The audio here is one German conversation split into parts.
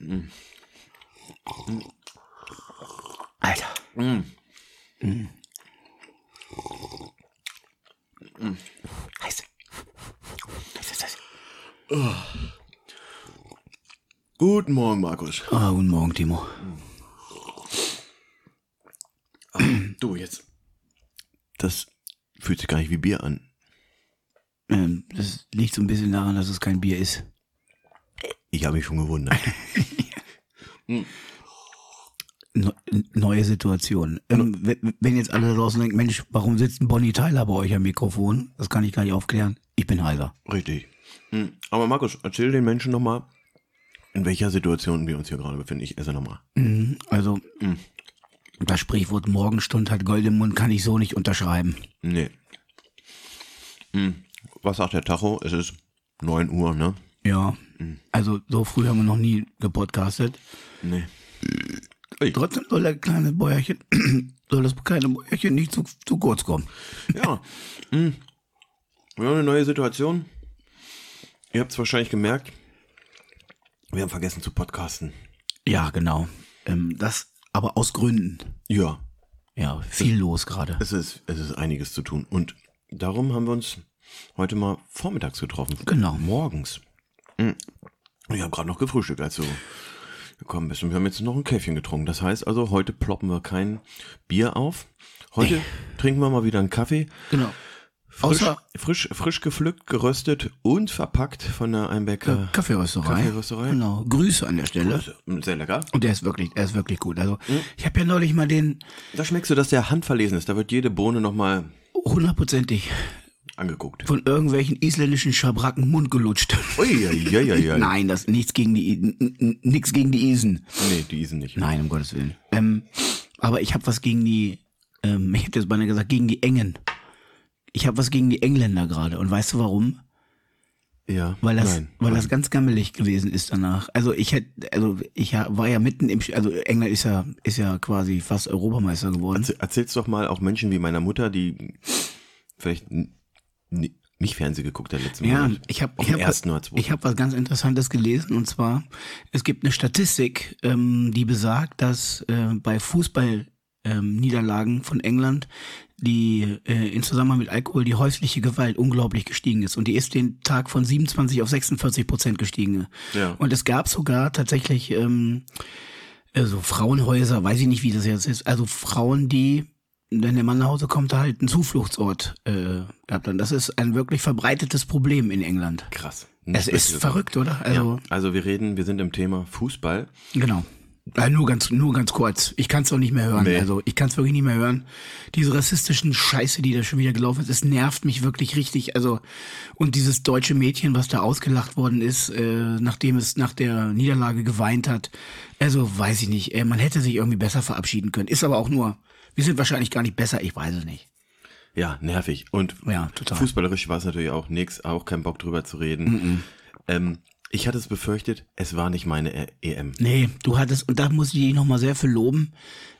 Alter. Heiß. Guten Morgen, Markus. Guten Morgen, Timo. Du, jetzt. Das fühlt sich gar nicht wie Bier an. Das liegt so ein bisschen daran, dass es kein Bier ist. Ich habe mich schon gewundert. Neue Situation. Wenn jetzt alle da draußen denken, Mensch, warum sitzt ein Bonnie Tyler bei euch am Mikrofon? Das kann ich gar nicht aufklären. Ich bin heiser. Richtig. Aber Markus, erzähl den Menschen nochmal, in welcher Situation wir uns hier gerade befinden. Ich esse nochmal. Also, das Sprichwort Morgenstund hat Gold im Mund kann ich so nicht unterschreiben. Nee. Was sagt der Tacho? Es ist 9 Uhr, ne? Ja, also so früh haben wir noch nie gepodcastet. Nee. Trotzdem soll das kleine Bäuerchen nicht zu kurz kommen. Ja. Wir haben eine neue Situation. Ihr habt es wahrscheinlich gemerkt. Wir haben vergessen zu podcasten. Ja, genau. Das aber aus Gründen. Ja. Ja, viel los gerade. Es ist einiges zu tun. Und darum haben wir uns heute mal vormittags getroffen. Genau. Morgens. Ich habe gerade noch gefrühstückt, als du gekommen bist. Und wir haben jetzt noch ein Käffchen getrunken. Das heißt also, heute ploppen wir kein Bier auf. Heute trinken wir mal wieder einen Kaffee. Genau. Frisch gepflückt, geröstet und verpackt von der Einbecker Kaffeerösterei. Genau. Grüße an der Stelle. Sehr lecker. Und er ist wirklich gut. Also ich habe ja neulich mal Da schmeckst du, dass der handverlesen ist. Da wird jede Bohne nochmal 100%ig angeguckt. von irgendwelchen isländischen Schabracken Mund gelutscht. Ui. Nein, das nichts gegen die Isen. Nee, die Isen nicht. Nein, um Gottes Willen. Aber ich habe was gegen ich hätte jetzt beinahe gesagt, gegen die Engen. Ich habe was gegen die Engländer gerade. Und weißt du warum? Ja. Weil das ganz gammelig gewesen ist danach. Also ich war ja mitten England ist ja quasi fast Europameister geworden. Erzähl's doch mal auch Menschen wie meiner Mutter, die vielleicht nicht Fernsehen geguckt hat letzten Monat. Ich habe was ganz Interessantes gelesen, und zwar, es gibt eine Statistik, die besagt, dass bei Fußball-Niederlagen von England die in Zusammenhang mit Alkohol die häusliche Gewalt unglaublich gestiegen ist. Und die ist den Tag von 27 auf 46% gestiegen. Ja. Und es gab sogar tatsächlich so Frauenhäuser, weiß ich nicht, wie das jetzt ist, also Frauen, die, wenn der Mann nach Hause kommt, halt einen Zufluchtsort gehabt haben. Das ist ein wirklich verbreitetes Problem in England. Krass. Es ist verrückt, oder? Also wir sind im Thema Fußball. Genau. Nur ganz kurz. Ich kann es doch nicht mehr hören. Nee. Also ich kann es wirklich nicht mehr hören. Diese rassistischen Scheiße, die da schon wieder gelaufen ist, es nervt mich wirklich richtig. Also, und dieses deutsche Mädchen, was da ausgelacht worden ist, nachdem es nach der Niederlage geweint hat. Also weiß ich nicht. Man hätte sich irgendwie besser verabschieden können. Ist aber auch nur, wir sind wahrscheinlich gar nicht besser, ich weiß es nicht. Ja, nervig. Und ja, total. Fußballerisch war es natürlich auch nix, auch kein Bock drüber zu reden. Ich hatte es befürchtet, es war nicht meine EM. Nee, du hattest, und da muss ich dich nochmal sehr für loben.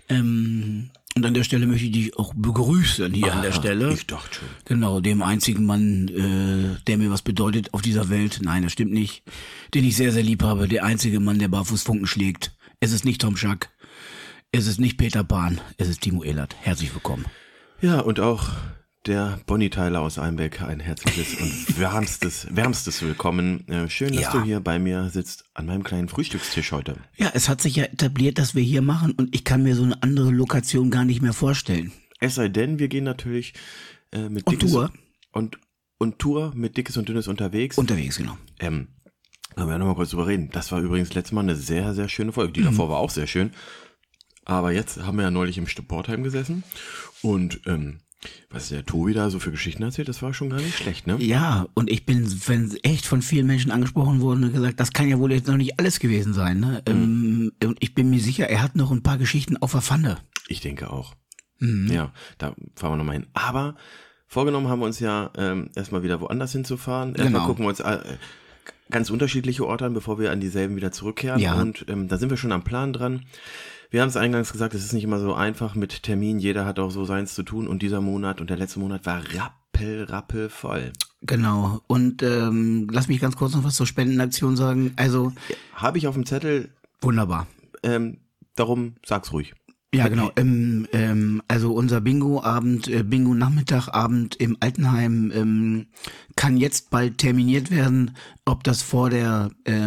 Und an der Stelle möchte ich dich auch begrüßen hier an der Stelle. Ich dachte schon. Genau, dem einzigen Mann, der mir was bedeutet auf dieser Welt. Nein, das stimmt nicht. Den ich sehr, sehr lieb habe. Der einzige Mann, der barfuß Funken schlägt. Es ist nicht Tom Schack. Es ist nicht Peter Pan. Es ist Timo Ehlert. Herzlich willkommen. Ja, und auch der Bonnie Tyler aus Einbeck, ein herzliches und wärmstes Willkommen. Schön, dass du hier bei mir sitzt an meinem kleinen Frühstückstisch heute. Ja, es hat sich ja etabliert, dass wir hier machen, und ich kann mir so eine andere Lokation gar nicht mehr vorstellen. Es sei denn, wir gehen natürlich mit Dickes Tour. Und Tour mit Dickes und Dünnes unterwegs. Unterwegs, genau. Können wir ja nochmal kurz drüber reden. Das war übrigens letztes Mal eine sehr, sehr schöne Folge. Die davor war auch sehr schön. Aber jetzt haben wir ja neulich im Sportheim gesessen und was der Tobi da so für Geschichten erzählt, das war schon gar nicht schlecht, ne? Ja, und ich bin echt von vielen Menschen angesprochen worden und gesagt, das kann ja wohl jetzt noch nicht alles gewesen sein, ne? Und ich bin mir sicher, er hat noch ein paar Geschichten auf der Pfanne. Ich denke auch. Ja, da fahren wir nochmal hin. Aber vorgenommen haben wir uns ja erstmal wieder woanders hinzufahren. Erstmal gucken wir uns ganz unterschiedliche Orte an, bevor wir an dieselben wieder zurückkehren. Ja. Und da sind wir schon am Plan dran. Wir haben es eingangs gesagt, es ist nicht immer so einfach mit Termin. Jeder hat auch so seins zu tun. Und dieser Monat und der letzte Monat war rappelvoll. Genau. Und lass mich ganz kurz noch was zur Spendenaktion sagen. Also habe ich auf dem Zettel, Wunderbar. Darum sag's ruhig. Ja, genau. Also unser Bingo-Abend, Bingo-Nachmittagabend im Altenheim kann jetzt bald terminiert werden. Ob das vor der,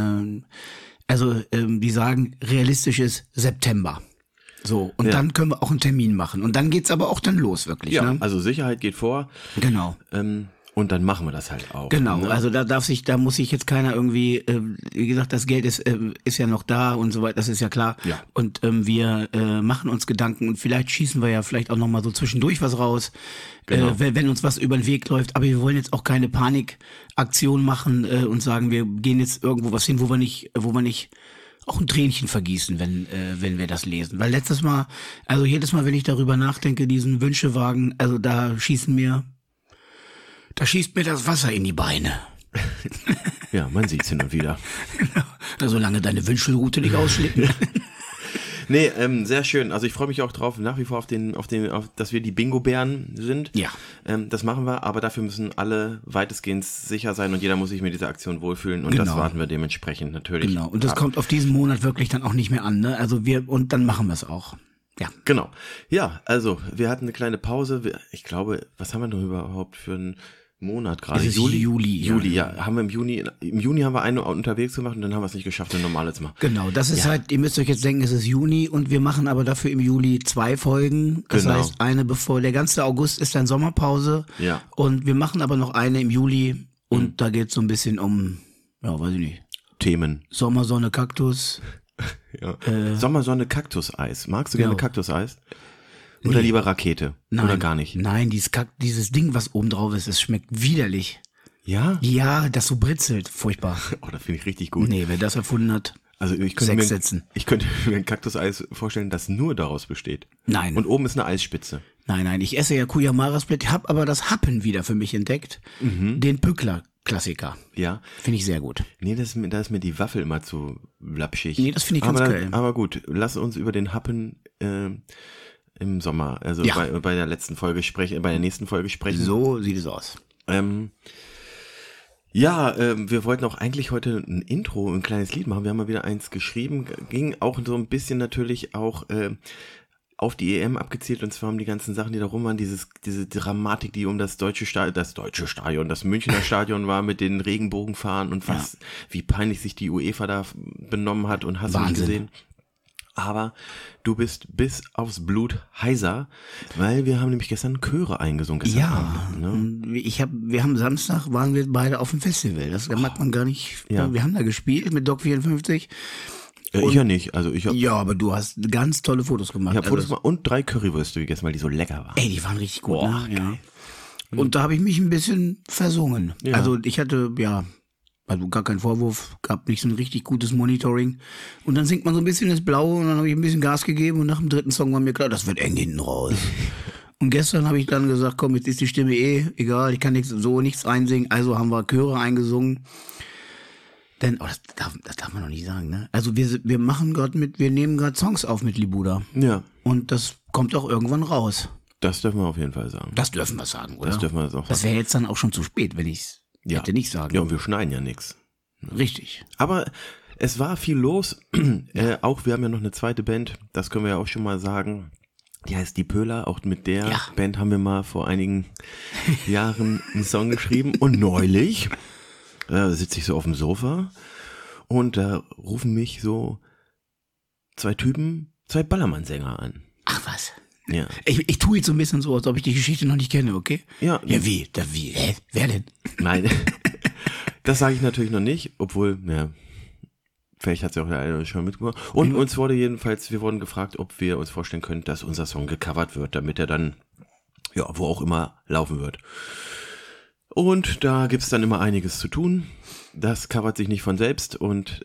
die sagen, realistisch ist September. So, und dann können wir auch einen Termin machen. Und dann geht's aber auch dann los, wirklich. Ja, ne? Also Sicherheit geht vor. Genau. Und dann machen wir das halt auch. Genau, ne? also da muss sich jetzt keiner irgendwie, wie gesagt, das Geld ist ja noch da und so weiter, das ist ja klar. Ja. Und wir machen uns Gedanken und vielleicht schießen wir ja vielleicht auch nochmal so zwischendurch was raus, Genau. wenn uns was über den Weg läuft. Aber wir wollen jetzt auch keine Panikaktion machen und sagen, wir gehen jetzt irgendwo was hin, wo wir nicht auch ein Tränchen vergießen, wenn wir das lesen. Weil jedes Mal, wenn ich darüber nachdenke, diesen Wünschewagen, also da schießt mir das Wasser in die Beine. Ja, man sieht's hin und wieder. Genau. Solange deine Wünschelrute nicht ausschlägt. Nee, sehr schön. Also ich freue mich auch drauf, nach wie vor auf dass wir die Bingo-Bären sind. Ja. Das machen wir, aber dafür müssen alle weitestgehend sicher sein und jeder muss sich mit dieser Aktion wohlfühlen und Genau. das warten wir dementsprechend natürlich. Genau. Und das kommt auf diesen Monat wirklich dann auch nicht mehr an, ne? Also und dann machen wir es auch. Ja. Genau. Ja, also wir hatten eine kleine Pause. Ich glaube, was haben wir noch überhaupt für einen Monat gerade? Es ist Juli, ja. Haben wir im Juni haben wir eine unterwegs gemacht und dann haben wir es nicht geschafft, eine normale zu machen. Genau, das ist halt, ihr müsst euch jetzt denken, es ist Juni und wir machen aber dafür im Juli 2 Folgen. Das Genau. heißt, eine bevor, der ganze August ist dann Sommerpause. Ja. Und wir machen aber noch eine im Juli und da geht es so ein bisschen um, ja, weiß ich nicht. Themen. Sommer, Sonne, Kaktus. Ja. Sommersonne, Kaktuseis. Magst du gerne Kaktuseis? Oder Nee. lieber Rakete? Nein, Oder gar nicht? Nein, dieses Ding, was oben drauf ist, es schmeckt widerlich. Ja? Ja, das so britzelt, furchtbar. Oh, das finde ich richtig gut. Nee, wer das erfunden hat, Also ich könnte 6 Sätzen. mir ein Kaktuseis vorstellen, das nur daraus besteht. Nein. Und oben ist eine Eisspitze. Nein, ich esse ja Kuyamara-Split, hab aber das Happen wieder für mich entdeckt. Den Pückler-Klassiker. Ja. Finde ich sehr gut. Nee, da ist mir die Waffel immer zu lapschig. Nee, das finde ich ganz geil. Aber gut, lass uns über den Happen im Sommer, also bei der nächsten Folge sprechen. So sieht es aus. Wir wollten auch eigentlich heute ein kleines Lied machen. Wir haben mal wieder eins geschrieben. Ging auch so ein bisschen natürlich auch auf die EM abgezielt. Und zwar haben die ganzen Sachen, die da rum waren, diese Dramatik, die um das Münchner Stadion war mit den Regenbogenfahren und wie peinlich sich die UEFA da benommen hat und hast du nicht gesehen. Aber du bist bis aufs Blut heiser, weil wir haben nämlich gestern Chöre eingesungen. Wir haben Samstag, waren wir beide auf dem Festival. Das mag man gar nicht. Ja. Wir haben da gespielt mit Doc 54. Ich ja nicht. Also Ja, aber du hast ganz tolle Fotos gemacht. Ich habe Fotos gemacht und 3 Currywürste gegessen, weil die so lecker waren. Ey, die waren richtig gut. Boah, ne? Ja. Und da habe ich mich ein bisschen versungen. Ja. Also ich hatte, also gar keinen Vorwurf, gab nicht so ein richtig gutes Monitoring. Und dann singt man so ein bisschen ins Blaue und dann habe ich ein bisschen Gas gegeben und nach dem 3. Song war mir klar, das wird eng hinten raus. Und gestern habe ich dann gesagt, komm, jetzt ist die Stimme egal, ich kann nichts einsingen. Also haben wir Chöre eingesungen. Denn, das darf man noch nicht sagen, ne? Also wir nehmen gerade Songs auf mit Libuda. Ja. Und das kommt auch irgendwann raus. Das dürfen wir auf jeden Fall sagen. Das dürfen wir sagen, oder? Das dürfen wir auch sagen. Das wäre jetzt dann auch schon zu spät, wenn ich es hätte nicht sagen. Ja, und wir schneiden ja nichts. Richtig. Aber es war viel los. Wir haben ja noch eine zweite Band, das können wir ja auch schon mal sagen. Die heißt Die Pöhler. Auch mit der Band haben wir mal vor einigen Jahren einen Song geschrieben. Und neulich sitze ich so auf dem Sofa und da rufen mich so 2 Ballermann-Sänger an. Ach was. Ja. Ich tue jetzt so ein bisschen so, als ob ich die Geschichte noch nicht kenne, okay? Ja. Ja, wie? Hä? Wer denn? Nein, das sage ich natürlich noch nicht, obwohl, vielleicht hat es ja auch der eine schon mitgemacht. Und wir wurden gefragt, ob wir uns vorstellen können, dass unser Song gecovert wird, damit er dann, wo auch immer laufen wird. Und da gibt's dann immer einiges zu tun. Das covert sich nicht von selbst und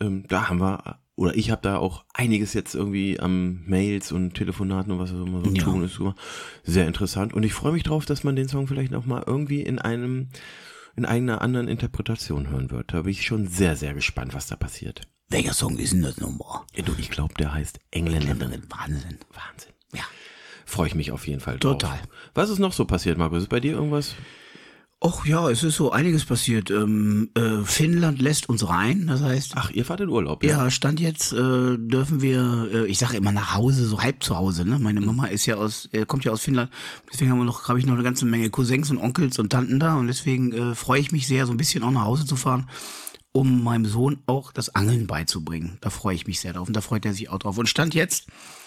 ich habe da auch einiges jetzt irgendwie an Mails und Telefonaten und was auch immer so tun ist. Sehr interessant und ich freue mich drauf, dass man den Song vielleicht noch mal irgendwie in einer anderen Interpretation hören wird. Da bin ich schon sehr, sehr gespannt, was da passiert. Welcher Song ist denn das nochmal? Ja, ich glaube, der heißt Engländerin. Wahnsinn. Ja. Freue ich mich auf jeden Fall drauf. Total. Was ist noch so passiert, Markus? Ist bei dir irgendwas? Och ja, es ist so einiges passiert. Finnland lässt uns rein, das heißt... Ach, ihr fahrt in Urlaub, ja? Ja, Stand jetzt dürfen wir, ich sage immer nach Hause, so halb zu Hause, ne? Meine Mama ist ja kommt ja aus Finnland, deswegen habe ich noch eine ganze Menge Cousins und Onkels und Tanten da und deswegen freue ich mich sehr, so ein bisschen auch nach Hause zu fahren, um meinem Sohn auch das Angeln beizubringen. Da freue ich mich sehr drauf und da freut er sich auch drauf. Und Stand jetzt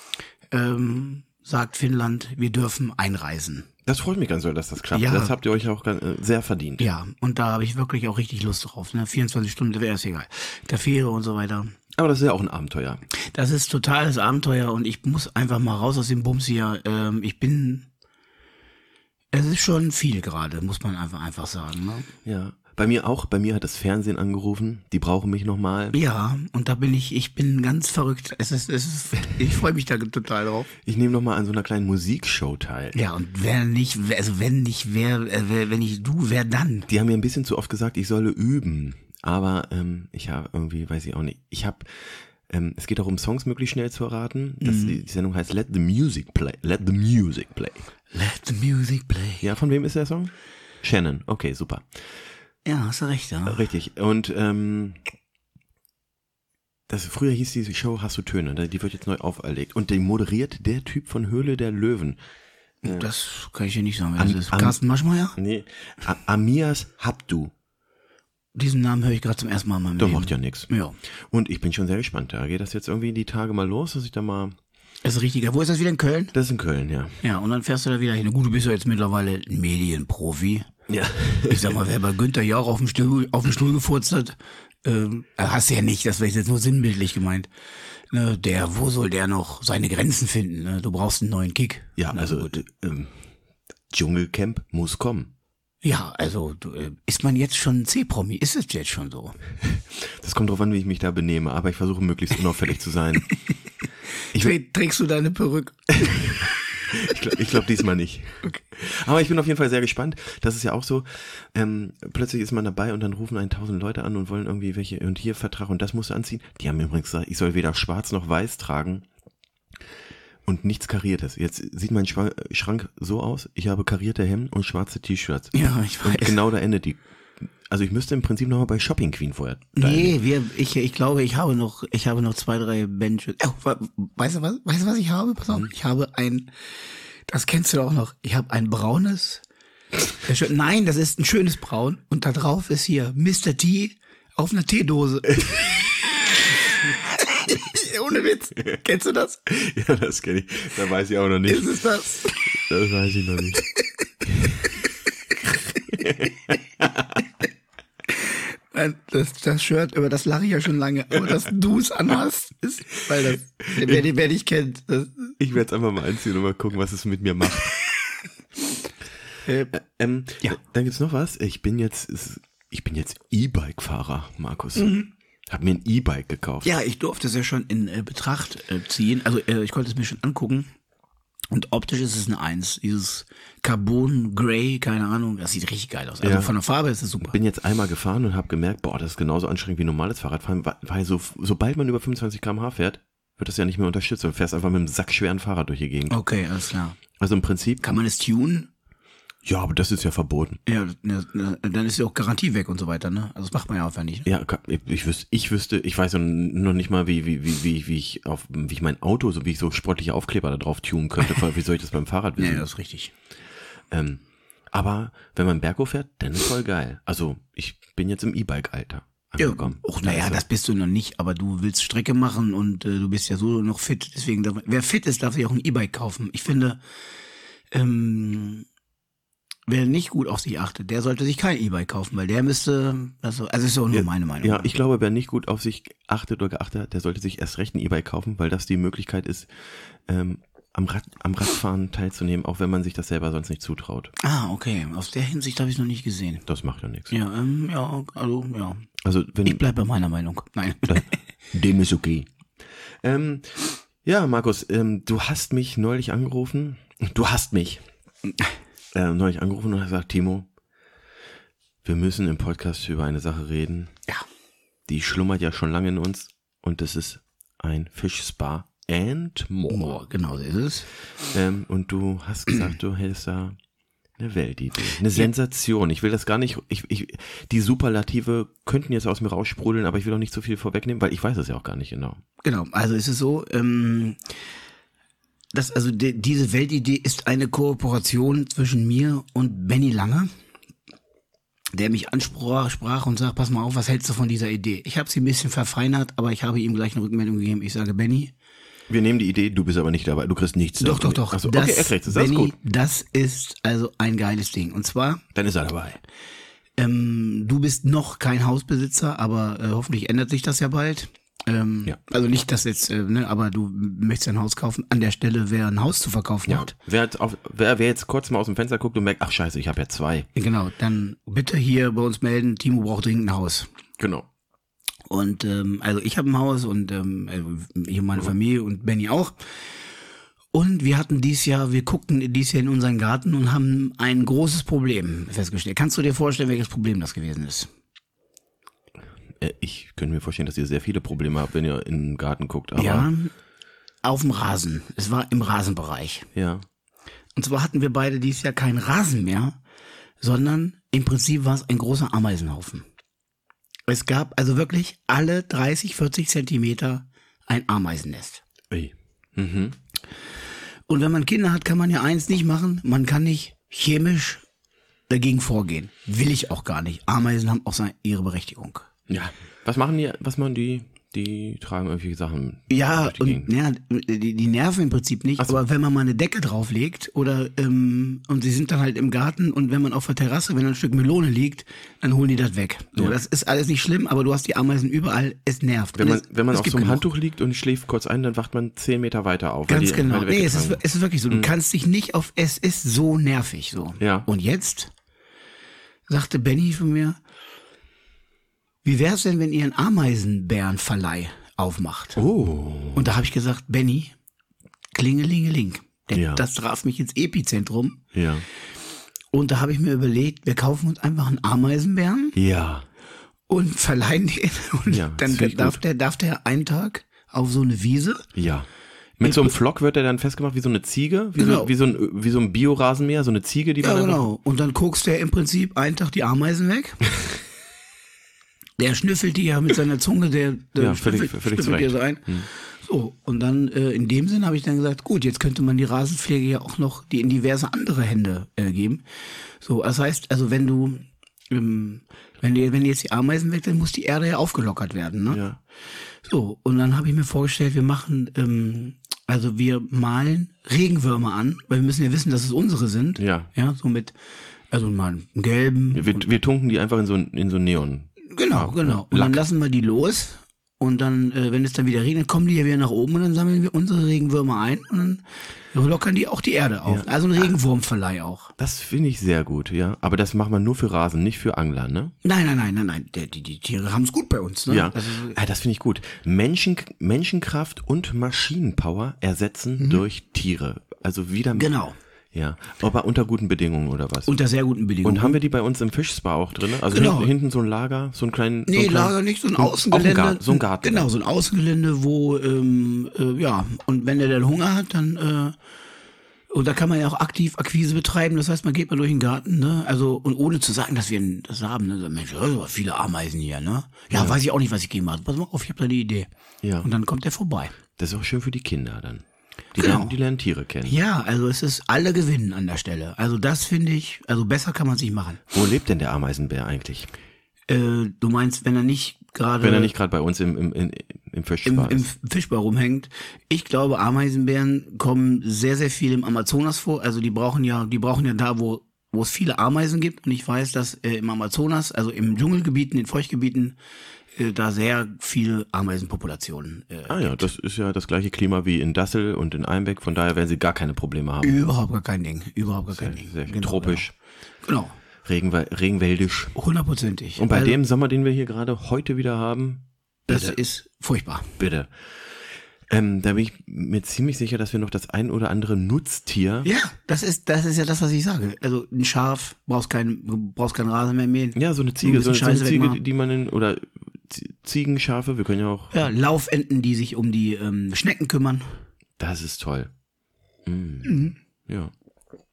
sagt Finnland, wir dürfen einreisen. Das freut mich ganz doll, dass das klappt. Ja. Das habt ihr euch auch sehr verdient. Ja, und da habe ich wirklich auch richtig Lust drauf. Ne? 24 Stunden wäre es egal. Der Fähre und so weiter. Aber das ist ja auch ein Abenteuer. Das ist totales Abenteuer und ich muss einfach mal raus aus dem Bums hier. Es ist schon viel gerade, muss man einfach sagen. Ne? Ja. Bei mir auch. Bei mir hat das Fernsehen angerufen. Die brauchen mich nochmal. Ja, und da bin ich bin ganz verrückt. Ich freue mich da total drauf. Ich nehme nochmal an so einer kleinen Musikshow teil. Ja, und wer nicht du, wer dann? Die haben mir ein bisschen zu oft gesagt, ich solle üben. Aber ich habe irgendwie, weiß ich auch nicht. Es geht auch um Songs möglichst schnell zu erraten. Die Sendung heißt Let the Music Play. Let the Music Play. Let the Music Play. Ja, von wem ist der Song? Shannon. Okay, super. Ja, hast du recht, ja. Richtig. Und früher hieß diese Show Hast du Töne, die wird jetzt neu auferlegt. Und die moderiert der Typ von Höhle der Löwen. Das kann ich dir nicht sagen, wer das ist. Carsten Maschmeyer? Nee, Amias Habdu. Diesen Namen höre ich gerade zum ersten Mal in meinem Leben. Doch, macht ja nichts. Ja. Und ich bin schon sehr gespannt. Da geht das jetzt irgendwie die Tage mal los, dass ich da mal... Das ist richtig. Wo ist das wieder, in Köln? Das ist in Köln, ja. Ja, und dann fährst du da wieder hin. Gut, du bist ja jetzt mittlerweile ein Medienprofi. Ja. Ich sag mal, wer bei Günther Jauch auf dem Stuhl gefurzt hat, hast du ja nicht, das wäre jetzt nur sinnbildlich gemeint. Ne, wo soll der noch seine Grenzen finden? Ne? Du brauchst einen neuen Kick. Ja, also Dschungelcamp muss kommen. Ja, also ist man jetzt schon C-Promi? Ist es jetzt schon so? Das kommt drauf an, wie ich mich da benehme, aber ich versuche möglichst unauffällig zu sein. Trägst du deine Perücke? Ich glaube diesmal nicht. Okay. Aber ich bin auf jeden Fall sehr gespannt. Das ist ja auch so, plötzlich ist man dabei und dann rufen 1000 Leute an und wollen irgendwie welche und hier Vertrag und das musst du anziehen. Die haben mir übrigens gesagt, ich soll weder schwarz noch weiß tragen und nichts Kariertes. Jetzt sieht mein Schrank so aus, ich habe karierte Hemden und schwarze T-Shirts. Ja, ich weiß. Und genau da endet die. Also ich müsste im Prinzip nochmal bei Shopping Queen vorher. Nee, ich glaube, ich habe noch 2, 3 Benches. Weißt du was ich habe? Pass auf, ich habe das kennst du auch noch, ich habe ein braunes, nein, das ist ein schönes Braun und da drauf ist hier Mr. T auf einer Teedose. Ohne Witz. Kennst du das? Ja, das kenne ich. Da weiß ich auch noch nicht. Ist es das? Das weiß ich noch nicht. Das Shirt, über das lache ich ja schon lange, aber dass du es anhast, ist, weil wer dich kennt. Ich werde es einfach mal anziehen und mal gucken, was es mit mir macht. Ja. Dann gibt's noch was. Ich bin jetzt E-Bike-Fahrer, Markus. Hab mir ein E-Bike gekauft. Ja, ich durfte es ja schon in Betracht ziehen. Also ich konnte es mir schon angucken. Und optisch ist es eine 1. Dieses Carbon Grey, keine Ahnung, das sieht richtig geil aus. Also von der Farbe ist es super. Bin jetzt einmal gefahren und habe gemerkt, das ist genauso anstrengend wie normales Fahrradfahren, weil sobald man über 25 km/h fährt, wird das ja nicht mehr unterstützt. Du fährst einfach mit einem sackschweren Fahrrad durch die Gegend. Okay, alles klar. Also im Prinzip... Kann man es tunen? Ja, aber das ist ja verboten. Ja, dann ist ja auch Garantie weg und so weiter, ne? Also das macht man ja einfach nicht. Ja, ich weiß noch nicht mal, wie ich mein Auto, wie ich so sportliche Aufkleber da drauf tunen könnte. Wie soll ich das beim Fahrrad wissen? Ja, das ist richtig. Aber wenn man Bergo fährt, dann ist voll geil. Also ich bin jetzt im E-Bike-Alter angekommen. Ja, das bist du noch nicht, aber du willst Strecke machen und du bist ja so noch fit. Deswegen, wer fit ist, darf sich auch ein E-Bike kaufen. Ich finde, wer nicht gut auf sich achtet, der sollte sich kein E-Bike kaufen, weil der müsste, also ist auch nur meine Meinung. Ja, ich glaube, wer nicht gut auf sich achtet oder geachtet hat, der sollte sich erst recht ein E-Bike kaufen, weil das die Möglichkeit ist, am Radfahren teilzunehmen, auch wenn man sich das selber sonst nicht zutraut. Ah, okay. Aus der Hinsicht habe ich es noch nicht gesehen. Das macht ja nichts. Ja, ja. Also, ich bleibe bei meiner Meinung. Nein. Dem ist okay. Ja, Markus, du hast mich neulich angerufen. Du hast mich neulich angerufen und hat gesagt, Timo, wir müssen im Podcast über eine Sache reden. Ja. Die schlummert ja schon lange in uns und das ist ein Fischspa and more. Genau, so ist es. Und du hast gesagt, du hättest da Eine Weltidee, eine Sensation. Ich will das gar nicht, die Superlative könnten jetzt aus mir raussprudeln, aber ich will auch nicht so viel vorwegnehmen, weil ich weiß es ja auch gar nicht genau. Genau, also es ist so, diese Weltidee ist eine Kooperation zwischen mir und Benny Lange, der mich ansprach und sagt, pass mal auf, was hältst du von dieser Idee? Ich habe sie ein bisschen verfeinert, aber ich habe ihm gleich eine Rückmeldung gegeben. Ich sage, Benny, wir nehmen die Idee, du bist aber nicht dabei, du kriegst nichts. Doch. Achso, okay, er kriegt es, das ist gut. Das ist also ein geiles Ding. Und zwar... Dann ist er dabei. Du bist noch kein Hausbesitzer, aber hoffentlich ändert sich das ja bald. Ja. Also nicht, dass jetzt, aber du möchtest ein Haus kaufen. An der Stelle, wer ein Haus zu verkaufen hat. Wer jetzt kurz mal aus dem Fenster guckt und merkt, ach scheiße, ich habe ja 2. Genau, dann bitte hier bei uns melden, Timo braucht dringend ein Haus. Genau. Und also ich habe ein Haus und ich und meine Familie und Benny auch. Und wir guckten dieses Jahr in unseren Garten und haben ein großes Problem festgestellt. Kannst du dir vorstellen, welches Problem das gewesen ist? Ich könnte mir vorstellen, dass ihr sehr viele Probleme habt, wenn ihr in den Garten guckt. Aber ja, auf dem Rasen. Es war im Rasenbereich. Ja. Und zwar hatten wir beide dieses Jahr keinen Rasen mehr, sondern im Prinzip war es ein großer Ameisenhaufen. Es gab also wirklich alle 30, 40 Zentimeter ein Ameisennest. Ui. Mhm. Und wenn man Kinder hat, kann man ja eins nicht machen. Man kann nicht chemisch dagegen vorgehen. Will ich auch gar nicht. Ameisen haben auch ihre Berechtigung. Ja. Was machen die? Die tragen irgendwelche Sachen. Ja, und die nerven im Prinzip nicht, aber wenn man mal eine Decke drauflegt oder und sie sind dann halt im Garten und wenn man auf der Terrasse, wenn ein Stück Melone liegt, dann holen die das weg. So, das ist alles nicht schlimm, aber du hast die Ameisen überall, es nervt. Wenn man auf so einem Handtuch liegt und schläft kurz ein, dann wacht man 10 Meter weiter auf. Ganz genau. Nee, es ist wirklich so. Du kannst dich nicht es ist so nervig so. Ja. Und jetzt sagte Benny von mir, wie wär's denn, wenn ihr einen Ameisenbärenverleih aufmacht? Oh. Und da habe ich gesagt, Benny, klingelingeling. Das traf mich ins Epizentrum. Ja. Und da habe ich mir überlegt, wir kaufen uns einfach einen Ameisenbären. Ja. Und verleihen den. Und dann darf der einen Tag auf so eine Wiese. Ja. Mit so einem Flock wird er dann festgemacht wie so eine Ziege, wie so ein Biorasenmäher, so eine Ziege, die man genau. Und dann guckst der im Prinzip einen Tag die Ameisen weg. Der schnüffelt die ja mit seiner Zunge, der völlig die so ein. So, und dann in dem Sinn habe ich dann gesagt, gut, jetzt könnte man die Rasenpflege ja auch noch in diverse andere Hände geben. So, das heißt, also wenn jetzt die Ameisen weg, dann muss die Erde ja aufgelockert werden, ne? Ja. So, und dann habe ich mir vorgestellt, wir machen, wir malen Regenwürmer an, weil wir müssen ja wissen, dass es unsere sind. Ja. Ja, so mit, also mal einen gelben. Wir tunken die einfach in so Neon. Genau. Und dann lassen wir die los und dann, wenn es dann wieder regnet, kommen die ja wieder nach oben und dann sammeln wir unsere Regenwürmer ein und dann lockern die auch die Erde auf. Ja. Also ein Regenwurmverleih auch. Das finde ich sehr gut, ja. Aber das macht man nur für Rasen, nicht für Angler, ne? Nein. Die Tiere haben es gut bei uns, ne? Ja, das finde ich gut. Menschenkraft und Maschinenpower ersetzen durch Tiere. Also wieder. Genau. Ja, aber unter guten Bedingungen oder was? Unter sehr guten Bedingungen. Und haben wir die bei uns im Fischspa auch drin? Also hinten so ein Lager, so einen kleinen... Lager nicht, so ein Außengelände. So ein Garten. Genau, so ein Außengelände, wo, und wenn der dann Hunger hat, dann, und da kann man ja auch aktiv Akquise betreiben, das heißt, man geht mal durch den Garten, ne, also, und ohne zu sagen, dass wir das haben, ne, so, Mensch, das sind viele Ameisen hier, ne, ja, weiß ich auch nicht, was ich gehen mache, pass mal auf, ich habe da eine Idee. Ja. Und dann kommt der vorbei. Das ist auch schön für die Kinder dann. Die lernen Tiere kennen. Ja, also es ist alle gewinnen an der Stelle. Also das finde ich, also besser kann man es nicht machen. Wo lebt denn der Ameisenbär eigentlich? Du meinst, wenn er nicht gerade... Wenn er nicht gerade bei uns im Fischspa im Fischspa rumhängt. Ich glaube, Ameisenbären kommen sehr, sehr viel im Amazonas vor. Also die brauchen ja da, wo es viele Ameisen gibt. Und ich weiß, dass im Amazonas, also im Dschungelgebieten, in Feuchtgebieten, da sehr viel Ameisenpopulationen gibt. Das ist ja das gleiche Klima wie in Dassel und in Einbeck, von daher werden sie gar keine Probleme haben. Überhaupt gar kein Ding. Sehr tropisch. Genau. Regenwäldisch. 100%. Und bei dem Sommer, den wir hier gerade heute wieder haben, das ist furchtbar. Bitte. Da bin ich mir ziemlich sicher, dass wir noch das ein oder andere Nutztier... Ja, das ist ja das, was ich sage. Also ein Schaf, brauchst keinen Rasen mehr mähen. Ja, so eine Ziege, so eine Ziege, die man oder Ziegenschafe, wir können ja auch... Ja, Laufenten, die sich um die Schnecken kümmern. Das ist toll. Ja.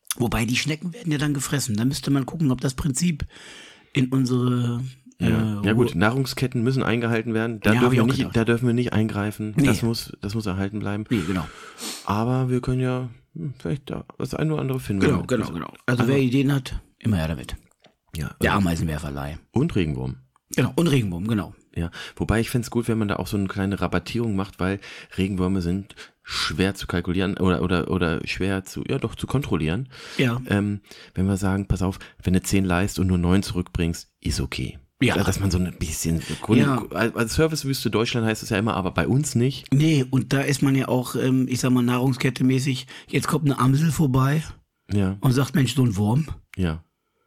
Wobei die Schnecken werden ja dann gefressen. Da müsste man gucken, ob das Prinzip in unsere... Ja gut, Nahrungsketten müssen eingehalten werden. Da dürfen wir nicht eingreifen. Nee. Das muss erhalten bleiben. Nee, genau. Aber wir können ja vielleicht da das eine oder andere finden. Genau. Also wer Ideen hat, immer her damit. Ja. Der Ameisenbärverleih. Und Regenwurm. Genau, und Regenwurm, genau. Ja, wobei ich fände es gut, wenn man da auch so eine kleine Rabattierung macht, weil Regenwürmer sind schwer zu kalkulieren oder schwer zu kontrollieren. Ja. Wenn wir sagen, pass auf, wenn du 10 leist und nur 9 zurückbringst, ist okay. Ja. Dass man so ein bisschen, als Servicewüste Deutschland heißt es ja immer, aber bei uns nicht. Nee, und da ist man ja auch, ich sag mal, nahrungskettemäßig, jetzt kommt eine Amsel vorbei und sagt, Mensch, so ein Wurm. Ja.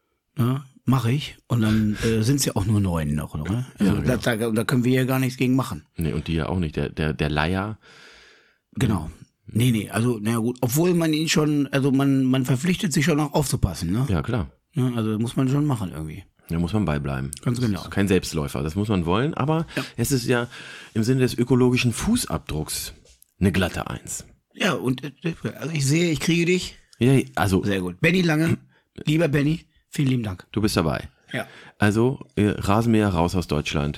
Mache ich. Und dann sind es ja auch nur 9 noch, oder? Also da können wir ja gar nichts gegen machen. Nee, und die ja auch nicht. Der Leier. Genau. Nee, also, naja gut, obwohl man ihn schon, also man verpflichtet sich schon auch aufzupassen, ne? Ja, klar. Ja, also muss man schon machen irgendwie. Da muss man beibleiben. Ganz genau. Das ist kein Selbstläufer, das muss man wollen, aber es ist ja im Sinne des ökologischen Fußabdrucks eine glatte 1. Ja, und also ich sehe, ich kriege dich. Ja, also. Sehr gut. Benny Lange, lieber Benny, vielen lieben Dank. Du bist dabei. Ja. Also, Rasenmäher raus aus Deutschland.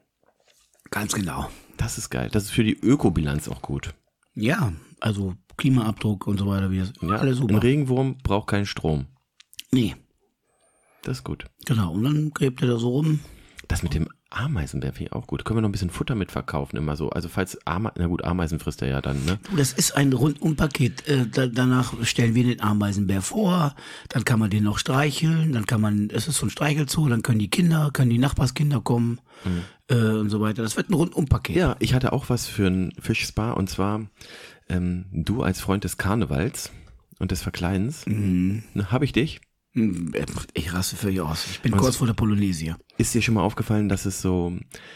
Ganz genau. Das ist geil. Das ist für die Ökobilanz auch gut. Ja, also Klimaabdruck und so weiter. Alles super. Ein Regenwurm braucht keinen Strom. Nee. Das ist gut. Genau, und dann gräbt er da so rum. Das mit dem Ameisenbär finde ich auch gut. Können wir noch ein bisschen Futter mit verkaufen, immer so. Also falls Ameisen frisst er ja dann, ne? Das ist ein Rundumpaket. Danach stellen wir den Ameisenbär vor, dann kann man den noch streicheln, es ist so ein Streichelzoo, dann können die Nachbarskinder kommen und so weiter. Das wird ein Rundumpaket. Ja, ich hatte auch was für ein Fischspa und zwar du als Freund des Karnevals und des Verkleidens. Habe ich dich? Ich raste völlig aus. Ich bin kurz vor der Polonaise hier. Ist dir schon mal aufgefallen, dass es so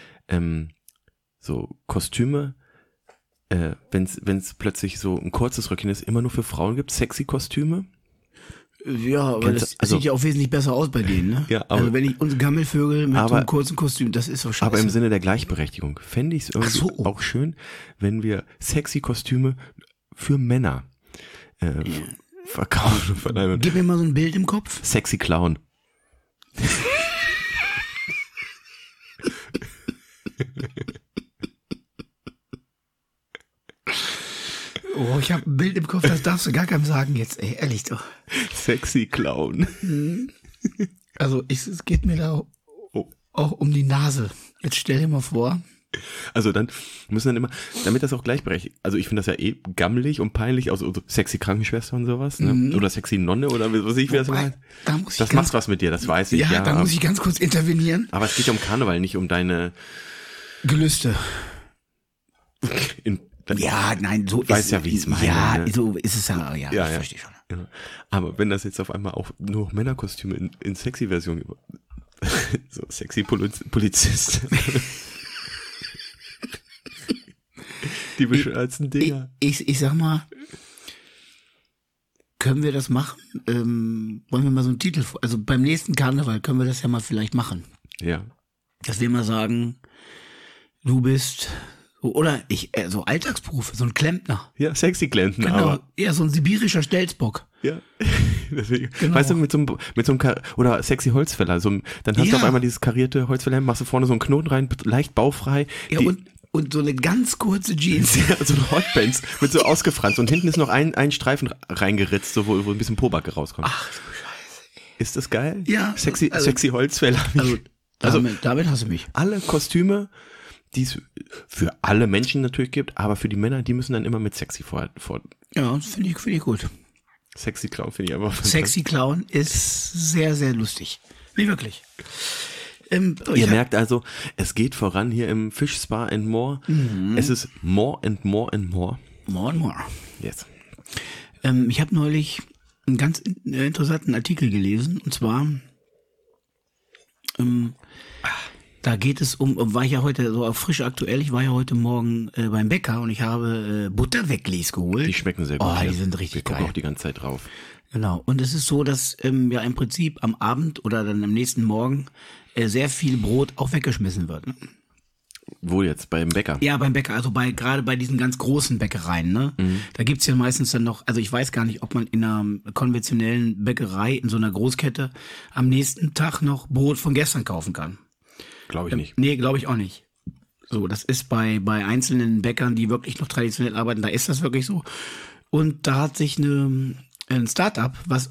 Kostüme, wenn es plötzlich so ein kurzes Röckchen ist, immer nur für Frauen gibt, sexy Kostüme? Ja, aber das sieht ja auch wesentlich besser aus bei denen, ne? Ja, aber, also wenn ich unsere Gammelvögel mit so einem kurzen Kostüm, das ist so scheiße. Aber im Sinne der Gleichberechtigung fände ich es irgendwie auch schön, wenn wir sexy Kostüme für Männer verkaufen. Gib mir mal so ein Bild im Kopf. Sexy Clown. Oh, ich habe ein Bild im Kopf, das darfst du gar keinem sagen jetzt, ey, ehrlich doch. Sexy Clown. Also es geht mir da auch um die Nase. Jetzt stell dir mal vor. Also dann müssen dann immer, damit das auch gleichberechtigt, also ich finde das ja eh gammelig und peinlich, also so sexy Krankenschwester und sowas, ne? Oder sexy Nonne oder was ich das meine. Das macht was mit dir, das weiß ich. Ja, da muss ich ganz kurz intervenieren. Aber es geht ja um Karneval, nicht um deine Gelüste. Ja, nein, so weiß ja, wie ich es meine. Ja, ne? So ist es ja, ich verstehe schon. Ja. Aber wenn das jetzt auf einmal auch nur Männerkostüme in sexy Version gibt, so sexy Polizist. Die bescheuertsten Dinger. Ich sag mal, können wir das machen? Wollen wir mal so einen Titel, also beim nächsten Karneval können wir das ja mal vielleicht machen. Ja. Dass wir mal sagen, du bist, oder so Alltagsberufe, so ein Klempner. Ja, sexy Klempner. Genau, aber. Ja, so ein sibirischer Stelzbock. Ja. Deswegen. Genau. Weißt du, mit so einem oder sexy Holzfäller, dann hast du auf einmal dieses karierte Holzfällerhemd, machst du vorne so einen Knoten rein, leicht baufrei. Ja, und so eine ganz kurze Jeans. Ja, so eine Hotpants mit so ausgefranst. Und hinten ist noch ein Streifen reingeritzt, so, wo ein bisschen Pobacke rauskommt. Ach du Scheiße. Ist das geil? Ja. Sexy Holzfäller. Damit hast du mich. Alle Kostüme, die es für alle Menschen natürlich gibt, aber für die Männer, die müssen dann immer mit sexy vor. Ja, das finde ich gut. Sexy Clown finde ich aber Sexy Clown ist sehr, sehr lustig. Nee, wirklich. Ihr merkt also, es geht voran hier im Fish Spa and More. Es ist more and more and more. More and more. Yes. Ich habe neulich einen ganz interessanten Artikel gelesen, und zwar da geht es war ich ja heute so frisch aktuell, ich war ja heute Morgen beim Bäcker und ich habe Butterwecklis geholt. Die schmecken sehr gut. Oh, die sind richtig geil. Ich gucke auch die ganze Zeit drauf. Genau, und es ist so, dass ja im Prinzip am Abend oder dann am nächsten Morgen sehr viel Brot auch weggeschmissen wird. Ne? Wo jetzt? Beim Bäcker? Ja, beim Bäcker, also gerade bei diesen ganz großen Bäckereien, ne? Da gibt's ja meistens dann noch, also ich weiß gar nicht, ob man in einer konventionellen Bäckerei, in so einer Großkette, am nächsten Tag noch Brot von gestern kaufen kann. Glaube ich nicht. Nee, glaube ich auch nicht. So, das ist bei einzelnen Bäckern, die wirklich noch traditionell arbeiten, da ist das wirklich so. Und da hat sich ein Start-up was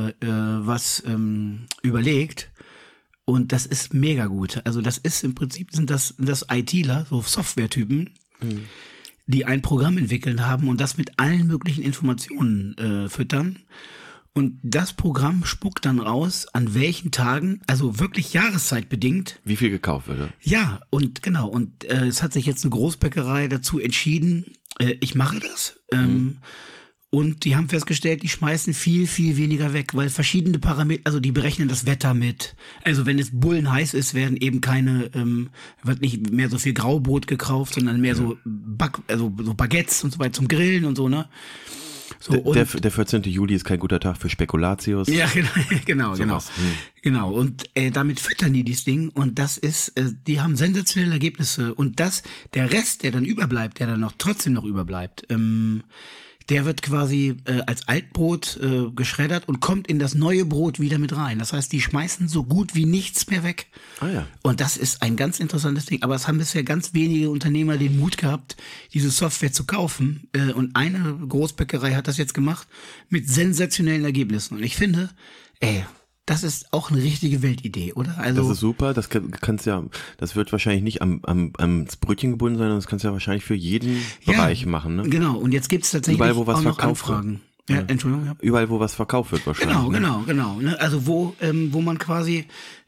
überlegt. Und das ist mega gut. Also das ist im Prinzip, sind das ITler, so Software-Typen, die ein Programm entwickeln haben und das mit allen möglichen Informationen füttern. Und das Programm spuckt dann raus, an welchen Tagen, also wirklich jahreszeitbedingt. Wie viel gekauft wird. Ja, und genau. Und es hat sich jetzt eine Großbäckerei dazu entschieden, ich mache das. Und die haben festgestellt, die schmeißen viel, viel weniger weg, weil verschiedene Parameter, also die berechnen das Wetter mit. Also wenn es bullenheiß ist, werden eben wird nicht mehr so viel Graubrot gekauft, sondern mehr so so Baguettes und so weiter zum Grillen und so, ne? So, der 14. Juli ist kein guter Tag für Spekulatius. Ja, genau. Genau. Und damit füttern die dieses Ding und das ist, die haben sensationelle Ergebnisse und der Rest, der dann überbleibt, der dann trotzdem noch überbleibt, der wird quasi als Altbrot geschreddert und kommt in das neue Brot wieder mit rein. Das heißt, die schmeißen so gut wie nichts mehr weg. Ah ja. Und das ist ein ganz interessantes Ding. Aber es haben bisher ganz wenige Unternehmer den Mut gehabt, diese Software zu kaufen. Und eine Großbäckerei hat das jetzt gemacht mit sensationellen Ergebnissen. Und ich finde, das ist auch eine richtige Weltidee, oder? Also das ist super, das das wird wahrscheinlich nicht ans Brötchen gebunden sein, sondern das kannst du ja wahrscheinlich für jeden Bereich machen, ne? Genau, und jetzt gibt's tatsächlich überall, wo was auch noch verkauft Anfragen. Wird. Ja, Entschuldigung. Ja. Überall, wo was verkauft wird wahrscheinlich. Genau. Ne? Also wo man quasi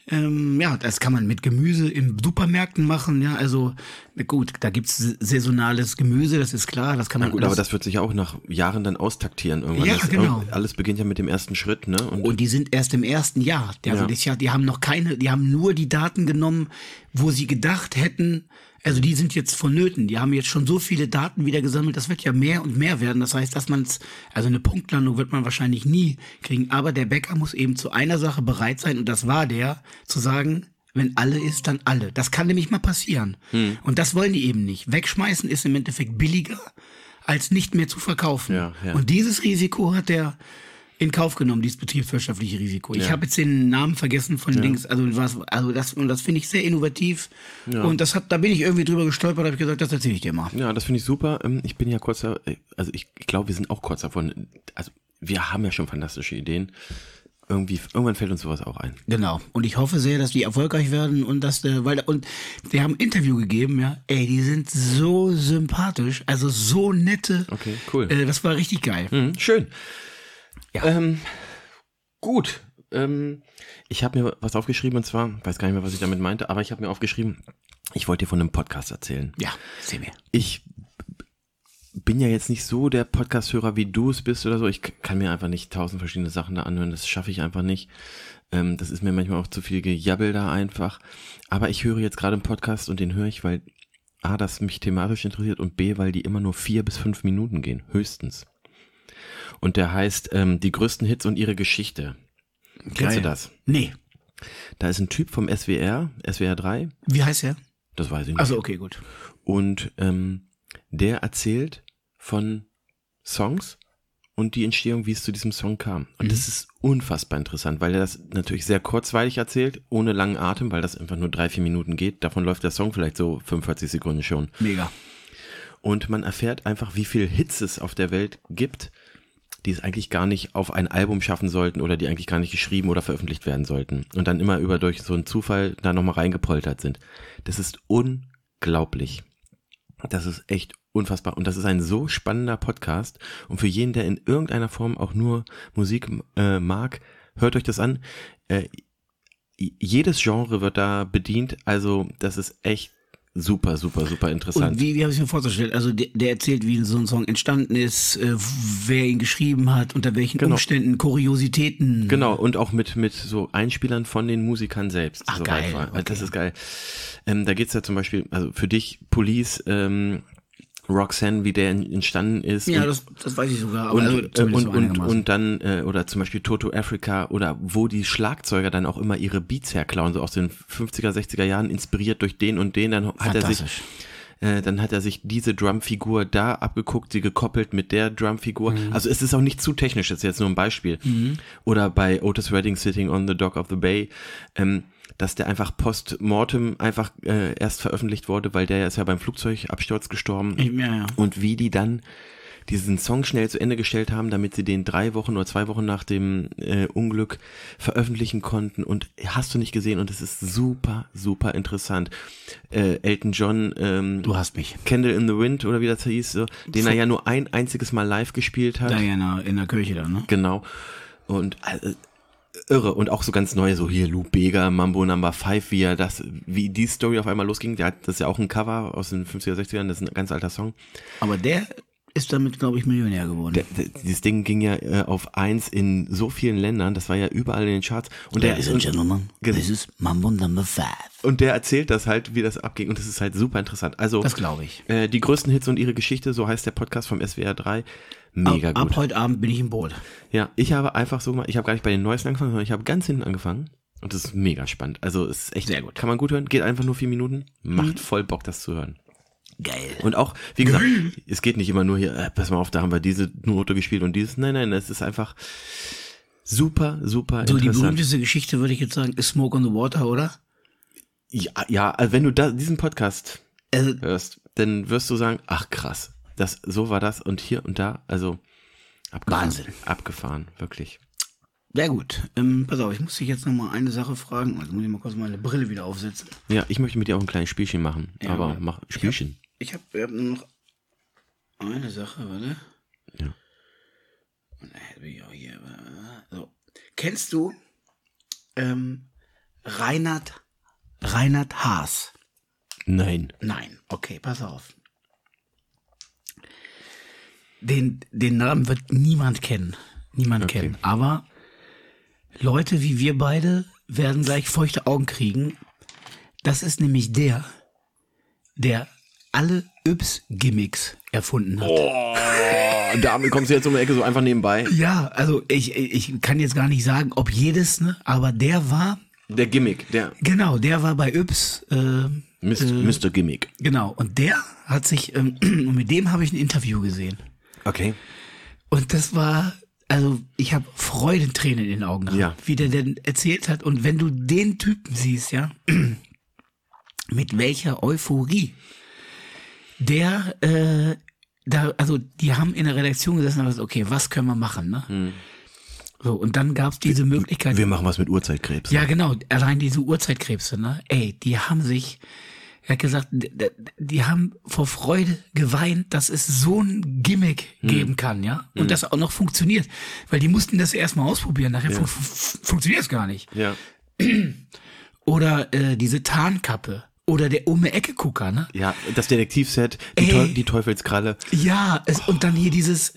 das kann man mit Gemüse in Supermärkten machen, ja, also gut, da gibt's saisonales Gemüse, das ist klar, das kann man. Na gut, aber das wird sich auch nach Jahren dann austaktieren irgendwann. Ja, genau. Alles beginnt ja mit dem ersten Schritt, ne? Und die sind erst im ersten Jahr. Also das Jahr, die haben nur die Daten genommen, wo sie gedacht hätten, also die sind jetzt vonnöten, die haben jetzt schon so viele Daten wieder gesammelt, das wird ja mehr und mehr werden. Das heißt, also eine Punktlandung wird man wahrscheinlich nie kriegen, aber der Bäcker muss eben zu einer Sache bereit sein und das war zu sagen, wenn alle ist, dann alle. Das kann nämlich mal passieren. Und das wollen die eben nicht. Wegschmeißen ist im Endeffekt billiger, als nicht mehr zu verkaufen. Ja. Und dieses Risiko hat der in Kauf genommen, dieses betriebswirtschaftliche Risiko. Ich habe jetzt den Namen vergessen von Dings, das finde ich sehr innovativ und da bin ich irgendwie drüber gestolpert, habe ich gesagt, das erzähle ich dir mal. Ja, das finde ich super. Ich bin ja ich glaube, wir sind auch kurz davon, also wir haben ja schon fantastische Ideen. Irgendwann fällt uns sowas auch ein. Genau. Und ich hoffe sehr, dass die erfolgreich werden und und die haben ein Interview gegeben, ja. Die sind so sympathisch, also so nette. Okay, cool. Das war richtig geil. Schön. Ja. Gut. Ich habe mir was aufgeschrieben und zwar, weiß gar nicht mehr, was ich damit meinte, aber ich habe mir aufgeschrieben, ich wollte dir von einem Podcast erzählen. Ja, erzähl mir. Ich bin ja jetzt nicht so der Podcast-Hörer, wie du es bist oder so. Ich kann mir einfach nicht 1000 verschiedene Sachen da anhören. Das schaffe ich einfach nicht. Das ist mir manchmal auch zu viel Gejabbel da einfach. Aber ich höre jetzt gerade einen Podcast und den höre ich, weil A, das mich thematisch interessiert und B, weil die immer nur 4 bis 5 Minuten gehen. Höchstens. Und der heißt die größten Hits und ihre Geschichte. Geil. Kennst du das? Nee. Da ist ein Typ vom SWR 3. Wie heißt er? Das weiß ich nicht. Also okay, gut. Und der erzählt von Songs und die Entstehung, wie es zu diesem Song kam. Und das ist unfassbar interessant, weil er das natürlich sehr kurzweilig erzählt, ohne langen Atem, weil das einfach nur 3-4 Minuten geht. Davon läuft der Song vielleicht so 45 Sekunden schon. Mega. Und man erfährt einfach, wie viel Hits es auf der Welt gibt, die es eigentlich gar nicht auf ein Album schaffen sollten oder die eigentlich gar nicht geschrieben oder veröffentlicht werden sollten. Und dann immer durch so einen Zufall da nochmal reingepoltert sind. Das ist unglaublich. Das ist echt unfassbar. Und das ist ein so spannender Podcast. Und für jeden, der in irgendeiner Form auch nur Musik mag, hört euch das an. Jedes Genre wird da bedient. Also das ist echt super, super, super interessant. Und wie habe ich mir vorzustellen? Also der erzählt, wie so ein Song entstanden ist, wer ihn geschrieben hat, unter welchen Umständen, Kuriositäten. Genau, und auch mit so Einspielern von den Musikern selbst. Ach, so geil. Okay. Das ist geil. Da geht's ja zum Beispiel, also für dich, Police, Roxanne, wie der entstanden ist. Ja, das weiß ich sogar. Aber und dann, oder zum Beispiel Toto Africa, oder wo die Schlagzeuger dann auch immer ihre Beats herklauen, so aus den 50er, 60er Jahren, inspiriert durch den und den, dann hat er sich diese Drumfigur da abgeguckt, sie gekoppelt mit der Drumfigur. Also es ist auch nicht zu technisch, das ist jetzt nur ein Beispiel. Oder bei Otis Redding Sitting on the Dock of the Bay, dass der einfach post-mortem einfach erst veröffentlicht wurde, weil der ist ja beim Flugzeugabsturz gestorben. Ja. Und wie die dann diesen Song schnell zu Ende gestellt haben, damit sie den 3 Wochen oder 2 Wochen nach dem Unglück veröffentlichen konnten, und hast du nicht gesehen, und es ist super, super interessant. Elton John, du hast mich. Candle in the Wind, oder wie das hieß, so, den er ja nur ein einziges Mal live gespielt hat. Da ja in der Kirche dann, ne? Genau. Und irre, und auch so ganz neu, so hier Lou Bega, Mambo No. 5, wie die Story auf einmal losging. Das ist ja auch ein Cover aus den 50er, 60ern, das ist ein ganz alter Song. Aber der ist damit, glaube ich, Millionär geworden. Dieses Ding ging ja auf 1 in so vielen Ländern, das war ja überall in den Charts. Und Ladies and Gentlemen, this is Mambo No. 5. Und der erzählt das halt, wie das abging, und das ist halt super interessant. Also, das glaube ich. Die größten Hits und ihre Geschichte, so heißt der Podcast vom SWR 3. Mega gut. Ab heute Abend bin ich im Boot. Ja, ich habe einfach so mal, ich habe gar nicht bei den neuesten angefangen, sondern ich habe ganz hinten angefangen. Und das ist mega spannend. Also es ist echt sehr gut. Kann man gut hören. Geht einfach nur 4 Minuten. Macht voll Bock, das zu hören. Geil. Und auch, wie gesagt, es geht nicht immer nur hier, pass mal auf, da haben wir diese Note gespielt und dieses. Nein, es ist einfach super, super interessant. So, die berühmteste Geschichte, würde ich jetzt sagen, ist Smoke on the Water, oder? Ja, also wenn du diesen Podcast hörst, dann wirst du sagen, ach krass, so war das und hier und da, also abgefahren. Wahnsinn. Abgefahren, wirklich. Sehr gut. Pass auf, ich muss dich jetzt nochmal eine Sache fragen. Also muss ich mal kurz meine Brille wieder aufsetzen. Ja, ich möchte mit dir auch ein kleines Spielchen machen. Ja, aber mach Spielchen. Ich hab nur noch eine Sache, warte. Ja. Und hier, so. Kennst du Reinhard Haas? Nein. Okay, pass auf. Den Namen wird niemand kennen. Aber Leute wie wir beide werden gleich feuchte Augen kriegen. Das ist nämlich der alle Yps-Gimmicks erfunden hat. Oh, damit kommst du jetzt um die Ecke so einfach nebenbei. Ja, also ich kann jetzt gar nicht sagen, ob jedes, ne, aber der war... Der Gimmick, Genau, der war bei Yps... Mr. Gimmick. Genau, und der hat sich... und mit dem habe ich ein Interview gesehen. Okay. Und das war... Also ich habe Freudentränen in den Augen gehabt, wie der denn erzählt hat. Und wenn du den Typen siehst, ja, mit welcher Euphorie der also die haben in der Redaktion gesessen und gesagt, okay, was können wir machen, ne? So, und dann gab's diese Möglichkeit. Wir machen was mit Urzeitkrebs. Ja, genau, allein diese Urzeitkrebse, ne? Ey, die haben sich, er hat gesagt, die haben vor Freude geweint, dass es so ein Gimmick geben kann, ja? Und das auch noch funktioniert. Weil die mussten das erstmal ausprobieren, nachher funktioniert es gar nicht. Ja. Oder diese Tarnkappe. Oder der Um-Ecke-Gucker, ne? Ja, das Detektivset, die Teufelskralle. Ja, und dann hier diese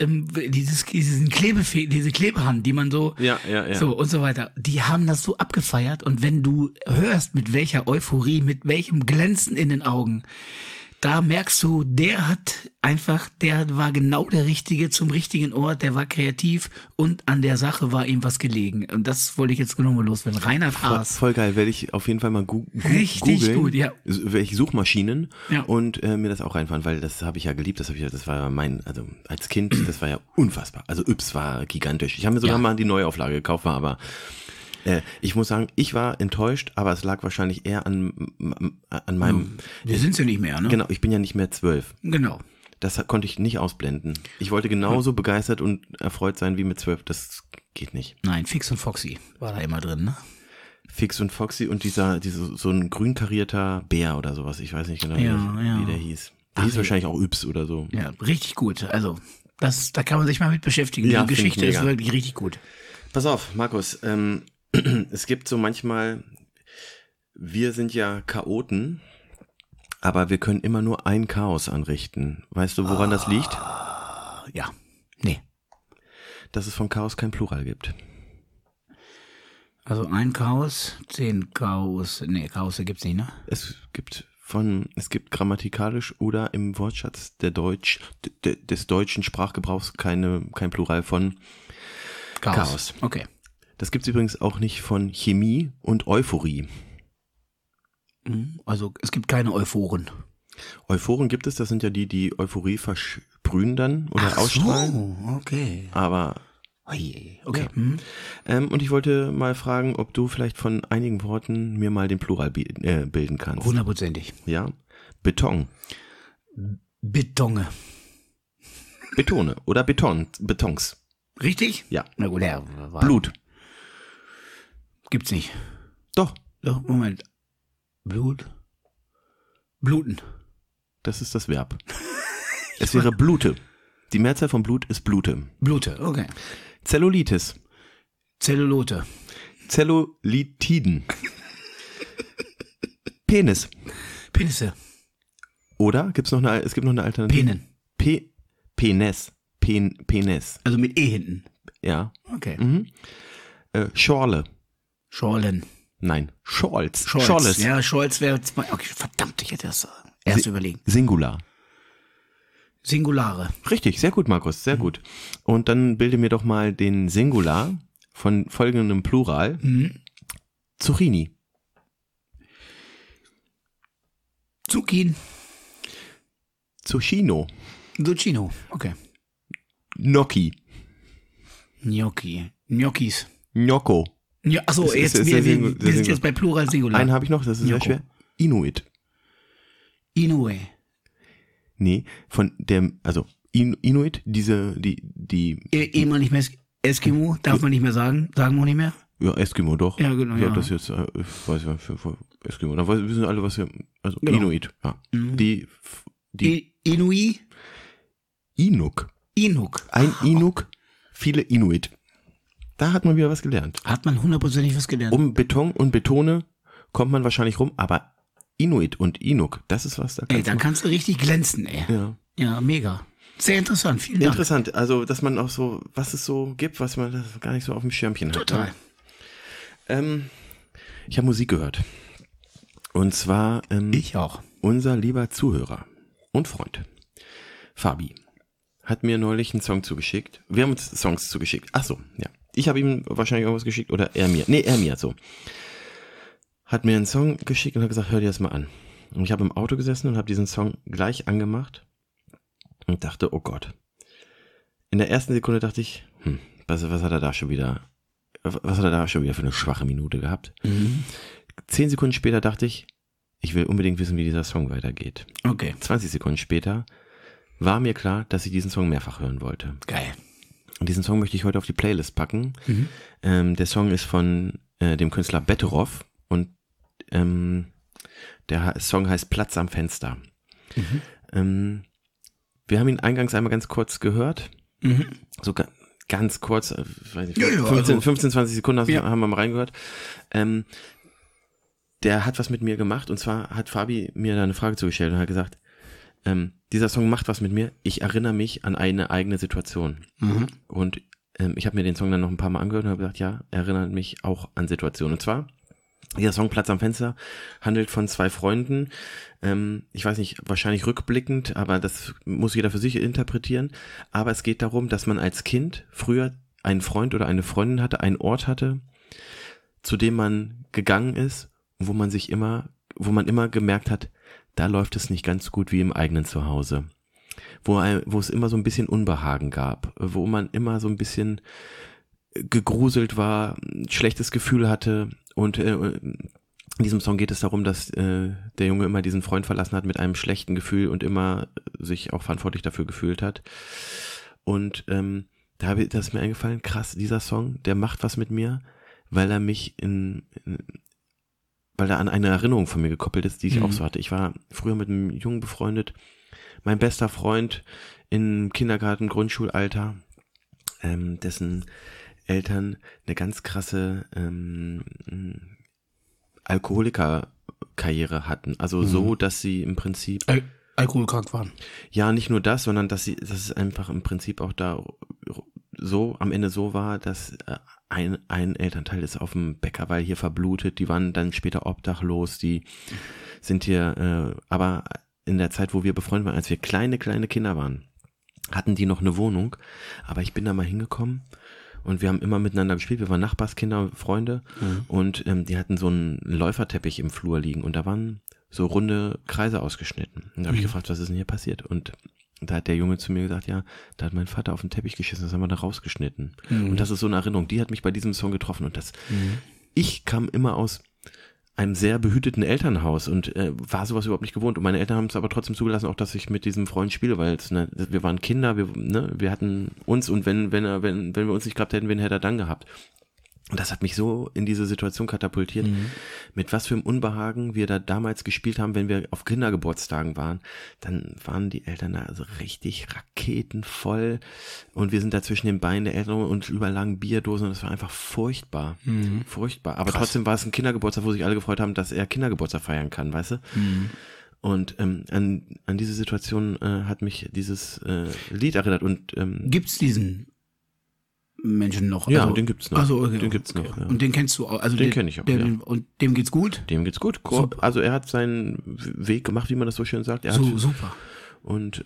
Klebehand, die man so, so und so weiter. Die haben das so abgefeiert, und wenn du hörst, mit welcher Euphorie, mit welchem Glänzen in den Augen, da merkst du, der war genau der Richtige zum richtigen Ort, der war kreativ, und an der Sache war ihm was gelegen. Und das wollte ich jetzt genau mal loswerden. Reinhard Haas. Voll geil, werde ich auf jeden Fall mal Richtig googeln, gut, ja. Welche Suchmaschinen, und mir das auch reinfahren, weil das habe ich ja geliebt, das war also als Kind, das war ja unfassbar. Also Yps war gigantisch. Ich habe mir sogar mal die Neuauflage gekauft, aber ich muss sagen, ich war enttäuscht, aber es lag wahrscheinlich eher an meinem... Wir sind ja nicht mehr, ne? Genau, ich bin ja nicht mehr 12. Genau. Das konnte ich nicht ausblenden. Ich wollte genauso begeistert und erfreut sein wie mit 12. Das geht nicht. Nein, Fix und Foxy war da immer drin, ne? Fix und Foxy und so ein grün karierter Bär oder sowas. Ich weiß nicht genau, wie der hieß. Der hieß wahrscheinlich auch Yps oder so. Ja, richtig gut. Also, da kann man sich mal mit beschäftigen. Ja, die Geschichte ist wirklich richtig gut. Pass auf, Markus. Es gibt so manchmal, wir sind ja Chaoten, aber wir können immer nur ein Chaos anrichten. Weißt du, woran das liegt? Ja, nee. Dass es von Chaos kein Plural gibt. Also ein Chaos, 10 Chaos, nee, Chaos gibt's nicht, ne? Es gibt es gibt grammatikalisch oder im Wortschatz des deutschen Sprachgebrauchs kein Plural von Chaos. Okay. Das gibt's übrigens auch nicht von Chemie und Euphorie. Also es gibt keine Euphoren. Euphoren gibt es, das sind ja die Euphorie versprühen dann oder ausstrahlen. So, okay. Aber okay. Ja. Und ich wollte mal fragen, ob du vielleicht von einigen Worten mir mal den Plural bilden kannst. 100%. Ja. Beton. Betonge. Betone oder Betons. Richtig? Ja. Na gut, ja. Blut. Gibt's nicht. Doch. Moment. Bluten. Das ist das Verb. Es wäre Blute. Die Mehrzahl von Blut ist Blute. Blute, okay. Zellulitis. Zellulote. Zellulitiden. Penis. Penisse. Oder es gibt noch eine Alternative. Penen. Penis. Also mit E hinten. Ja. Okay. Mhm. Schorle. Schorlen. Nein, Scholz. Scholz. Ja, Scholz wäre jetzt mal. Okay, verdammt, ich hätte das erst überlegen. Singular. Singulare. Richtig, sehr gut, Markus, sehr gut. Und dann bilde mir doch mal den Singular von folgendem Plural. Zucchini. Zucchino. Zucchino, okay. Gnocchi. Gnocchis. Gnocco. Ja, achso, wir sind jetzt bei Plural Singular. Einen habe ich noch, das ist sehr schwer. Inuit. Inue. Nee, Inuit, die Ehemals nicht mehr Eskimo, darf man nicht mehr sagen. Sagen wir auch nicht mehr? Ja, Eskimo, doch. Ja, genau. Ja. Das jetzt, ich weiß ja, für Eskimo. Dann wissen alle, was wir, also genau. Inuit, ja. Inui? Inuk. Ein Inuk, viele Inuit. Da hat man wieder was gelernt. Hat man 100% was gelernt. Um Beton und Betone kommt man wahrscheinlich rum, aber Inuit und Inuk, das ist was. Da kannst du richtig glänzen, ey. Ja, mega. Sehr interessant, vielen Dank. Interessant, also dass man auch so, was es so gibt, was man gar nicht so auf dem Schirmchen hat. Total. Ich habe Musik gehört. Und zwar ich auch. Unser lieber Zuhörer und Freund Fabi hat mir neulich einen Song zugeschickt. Wir haben uns Songs zugeschickt. Ach so, ja. Ich habe ihm wahrscheinlich irgendwas geschickt oder er mir. Nee, er mir, so. Hat mir einen Song geschickt und hat gesagt, hör dir das mal an. Und ich habe im Auto gesessen und habe diesen Song gleich angemacht und dachte, oh Gott. In der ersten Sekunde dachte ich, was hat er da schon wieder für eine schwache Minute gehabt? 10 Sekunden später dachte ich will unbedingt wissen, wie dieser Song weitergeht. Okay. 20 Sekunden später war mir klar, dass ich diesen Song mehrfach hören wollte. Geil. Und diesen Song möchte ich heute auf die Playlist packen. Der Song ist von dem Künstler Betteroff und der Song heißt Platz am Fenster. Wir haben ihn eingangs einmal ganz kurz gehört. So ganz kurz, ich weiß nicht, 15, 20 Sekunden haben wir mal reingehört. Der hat was mit mir gemacht und zwar hat Fabi mir da eine Frage zugestellt und hat gesagt, dieser Song macht was mit mir, ich erinnere mich an eine eigene Situation. Und ich habe mir den Song dann noch ein paar Mal angehört und habe gesagt, ja, erinnert mich auch an Situationen. Und zwar, dieser Song Platz am Fenster handelt von 2 Freunden, ich weiß nicht, wahrscheinlich rückblickend, aber das muss jeder für sich interpretieren, aber es geht darum, dass man als Kind früher einen Freund oder eine Freundin hatte, einen Ort hatte, zu dem man gegangen ist, wo man immer gemerkt hat, da läuft es nicht ganz gut wie im eigenen Zuhause. Wo es immer so ein bisschen Unbehagen gab, wo man immer so ein bisschen gegruselt war, ein schlechtes Gefühl hatte und in diesem Song geht es darum, dass der Junge immer diesen Freund verlassen hat mit einem schlechten Gefühl und immer sich auch verantwortlich dafür gefühlt hat. Und da ist mir eingefallen, krass, dieser Song, der macht was mit mir, weil er mich weil er an eine Erinnerung von mir gekoppelt ist, die ich auch so hatte. Ich war früher mit einem Jungen befreundet, mein bester Freund im Kindergarten, Grundschulalter, dessen Eltern eine ganz krasse Alkoholikerkarriere hatten. Also so, dass sie im Prinzip alkoholkrank waren. Ja, nicht nur das, sondern dass es einfach im Prinzip auch am Ende so war, dass ein Elternteil ist auf dem Bäckerweil hier verblutet, die waren dann später obdachlos, die sind hier, aber in der Zeit, wo wir befreundet waren, als wir kleine Kinder waren, hatten die noch eine Wohnung, aber ich bin da mal hingekommen und wir haben immer miteinander gespielt, wir waren Nachbarskinder, Freunde und die hatten so einen Läuferteppich im Flur liegen und da waren so runde Kreise ausgeschnitten. Und da habe ich gefragt, was ist denn hier passiert? Und da hat der Junge zu mir gesagt, ja, da hat mein Vater auf den Teppich geschissen, das haben wir da rausgeschnitten. Und das ist so eine Erinnerung, die hat mich bei diesem Song getroffen. Und ich kam immer aus einem sehr behüteten Elternhaus und war sowas überhaupt nicht gewohnt. Und meine Eltern haben es aber trotzdem zugelassen, auch dass ich mit diesem Freund spiele, weil wir waren Kinder, wir hatten uns und wenn wir uns nicht gehabt hätten, wen hätte er dann gehabt? Und das hat mich so in diese Situation katapultiert, mit was für einem Unbehagen wir da damals gespielt haben, wenn wir auf Kindergeburtstagen waren. Dann waren die Eltern da also richtig raketenvoll und wir sind da zwischen den Beinen der Eltern und überall lagen Bierdosen und das war einfach furchtbar. Furchtbar. Aber trotzdem war es ein Kindergeburtstag, wo sich alle gefreut haben, dass er Kindergeburtstag feiern kann, weißt du? Und an diese Situation hat mich dieses Lied erinnert. Und gibt's diesen Menschen noch? Ja, den gibt's noch. Also, okay, den gibt's noch. Ja. Und den kennst du auch? Also den kenne ich auch, ja. Und dem geht's gut? Dem geht's gut. Also er hat seinen Weg gemacht, wie man das so schön sagt. Super. Und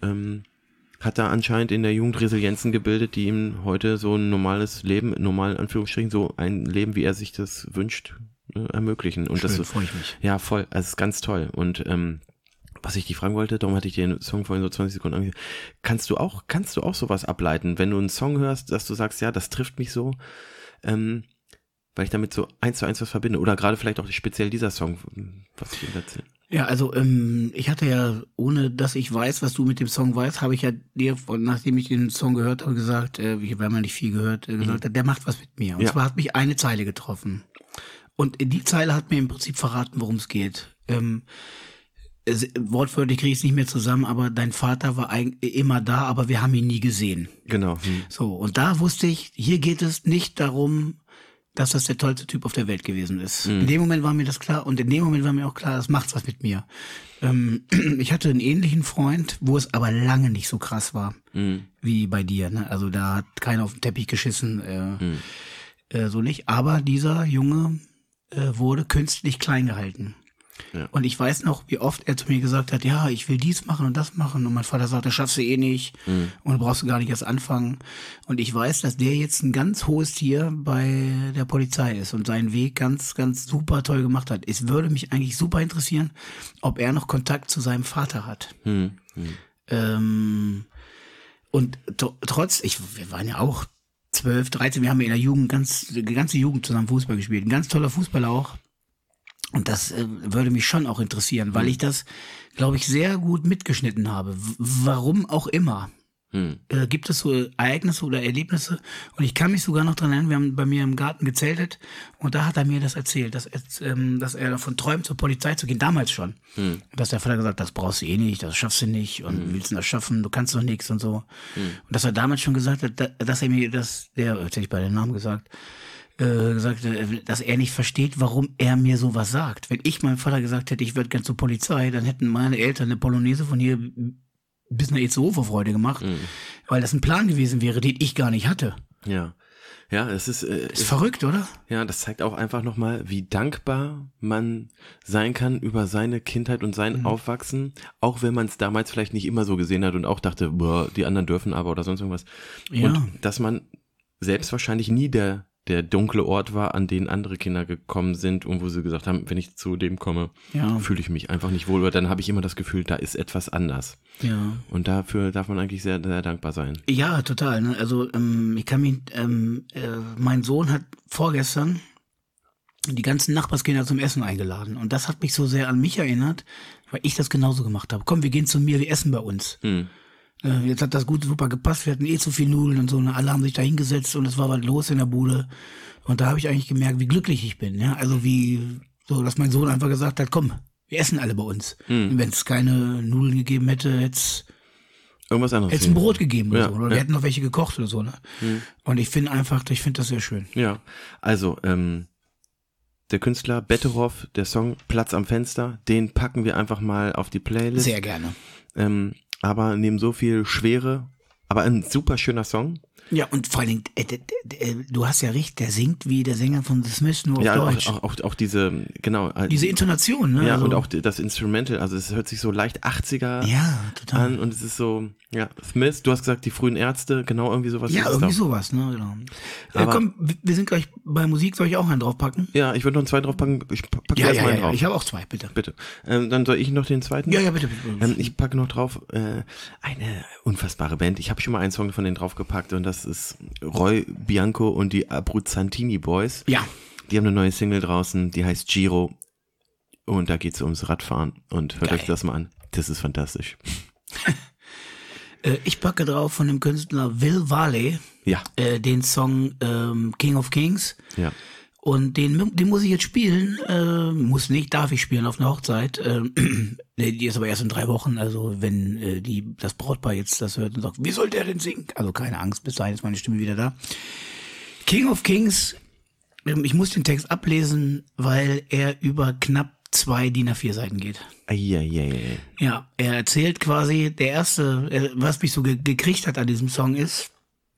hat da anscheinend in der Jugend Resilienzen gebildet, die ihm heute so ein normales Leben, normal in Anführungsstrichen, so ein Leben, wie er sich das wünscht, ermöglichen. Und schön, das freue ich mich. Ja, voll. Also es ist ganz toll. Und was ich dich fragen wollte, darum hatte ich den Song vorhin so 20 Sekunden angehört. Kannst du auch sowas ableiten, wenn du einen Song hörst, dass du sagst, ja, das trifft mich so, weil ich damit so 1:1 was verbinde? Oder gerade vielleicht auch speziell dieser Song, was ich ihm erzähle. Ja, also ich hatte ja, ohne dass ich weiß, was du mit dem Song weißt, habe ich ja dir, nachdem ich den Song gehört habe, gesagt, wir haben ja nicht viel gehört, gesagt, der macht was mit mir. Und zwar hat mich eine Zeile getroffen. Und die Zeile hat mir im Prinzip verraten, worum es geht. Wortwörtlich kriege ich es nicht mehr zusammen, aber dein Vater war eigentlich immer da, aber wir haben ihn nie gesehen. Genau. So, und da wusste ich, hier geht es nicht darum, dass das der tollste Typ auf der Welt gewesen ist. In dem Moment war mir das klar und in dem Moment war mir auch klar, das macht was mit mir. Ich hatte einen ähnlichen Freund, wo es aber lange nicht so krass war wie bei dir. Ne? Also da hat keiner auf den Teppich geschissen, so nicht. Aber dieser Junge wurde künstlich klein gehalten. Ja. Und ich weiß noch, wie oft er zu mir gesagt hat, ja, ich will dies machen und das machen. Und mein Vater sagt, das schaffst du eh nicht. Und brauchst du gar nicht erst anfangen. Und ich weiß, dass der jetzt ein ganz hohes Tier bei der Polizei ist und seinen Weg ganz, ganz super toll gemacht hat. Es würde mich eigentlich super interessieren, ob er noch Kontakt zu seinem Vater hat. Und wir waren ja auch 12, 13, wir haben in der Jugend die ganze Jugend zusammen Fußball gespielt. Ein ganz toller Fußballer auch. Und das würde mich schon auch interessieren, weil ich das, glaube ich, sehr gut mitgeschnitten habe. Warum auch immer. Gibt es so Ereignisse oder Erlebnisse? Und ich kann mich sogar noch dran erinnern, wir haben bei mir im Garten gezeltet und da hat er mir das erzählt, dass er davon träumt, zur Polizei zu gehen, damals schon. Und dass der Vater gesagt hat, das brauchst du eh nicht, das schaffst du nicht und willst du das schaffen, du kannst doch nichts und so. Und dass er damals schon gesagt hat, dass er mir jetzt hätte ich bei den Namen gesagt, dass er nicht versteht, warum er mir sowas sagt. Wenn ich meinem Vater gesagt hätte, ich würde gern zur Polizei, dann hätten meine Eltern eine Polonaise von hier bis nach EZO vor Freude gemacht, weil das ein Plan gewesen wäre, den ich gar nicht hatte. Ja. Ja, es ist verrückt, oder? Ja, das zeigt auch einfach nochmal, wie dankbar man sein kann über seine Kindheit und sein Aufwachsen, auch wenn man es damals vielleicht nicht immer so gesehen hat und auch dachte, boah, die anderen dürfen aber oder sonst irgendwas. Ja. Und dass man selbst wahrscheinlich nie der dunkle Ort war, an den andere Kinder gekommen sind und wo sie gesagt haben, wenn ich zu dem komme, fühle ich mich einfach nicht wohl, oder dann habe ich immer das Gefühl, da ist etwas anders. Ja. Und dafür darf man eigentlich sehr, sehr dankbar sein. Ja, total. Ne? Also ich kann mich, mein Sohn hat vorgestern die ganzen Nachbarskinder zum Essen eingeladen und das hat mich so sehr an mich erinnert, weil ich das genauso gemacht habe. Komm, wir gehen zu mir, wir essen bei uns. Jetzt hat das gut super gepasst, wir hatten eh zu viel Nudeln und so, und alle haben sich da hingesetzt und es war was los in der Bude. Und da habe ich eigentlich gemerkt, wie glücklich ich bin, ja, also dass mein Sohn einfach gesagt hat, komm, wir essen alle bei uns. Und wenn es keine Nudeln gegeben hätte, hätte es irgendwas anderes. Hätte es ein Brot gegeben oder so, oder wir hätten noch welche gekocht oder so, ne? Und ich finde das sehr schön. Ja, also, der Künstler Betteroff, der Song Platz am Fenster, den packen wir einfach mal auf die Playlist. Sehr gerne. Aber neben so viel Schwere, aber ein super schöner Song. Ja, und vor allen Dingen, du hast ja recht, der singt wie der Sänger von The Smiths, nur auf Deutsch. Auch diese, genau. Diese Intonation, ne? Ja, also, und auch das Instrumental, also es hört sich so leicht 80er total an und es ist so, ja, Smiths, du hast gesagt, die frühen Ärzte, genau irgendwie sowas. Ja, irgendwie sowas, ne, genau. Aber, komm, wir sind gleich bei Musik, soll ich auch einen draufpacken? Ja, ich würde noch einen zweiten draufpacken, ich packe erst mal einen drauf. Ich habe auch zwei, bitte. Bitte. Dann soll ich noch den zweiten? Ja, bitte. Ich packe noch drauf, eine unfassbare Band, ich habe schon mal einen Song von denen draufgepackt und das ist Roy Bianco und die Abruzzantini Boys. Ja. Die haben eine neue Single draußen, die heißt Giro und da geht es ums Radfahren und hört euch das mal an. Das ist fantastisch. Ich packe drauf von dem Künstler Will Varley den Song King of Kings. Ja. Und den muss ich jetzt spielen, darf ich spielen auf einer Hochzeit. Die ist aber erst in 3 Wochen, also wenn das Brautpaar jetzt das hört und sagt, wie soll der denn singen? Also keine Angst, bis dahin ist meine Stimme wieder da. King of Kings, ich muss den Text ablesen, weil er über knapp 2 DIN A4 Seiten geht. Ja, er erzählt quasi, der erste, was mich so gekriegt hat an diesem Song ist,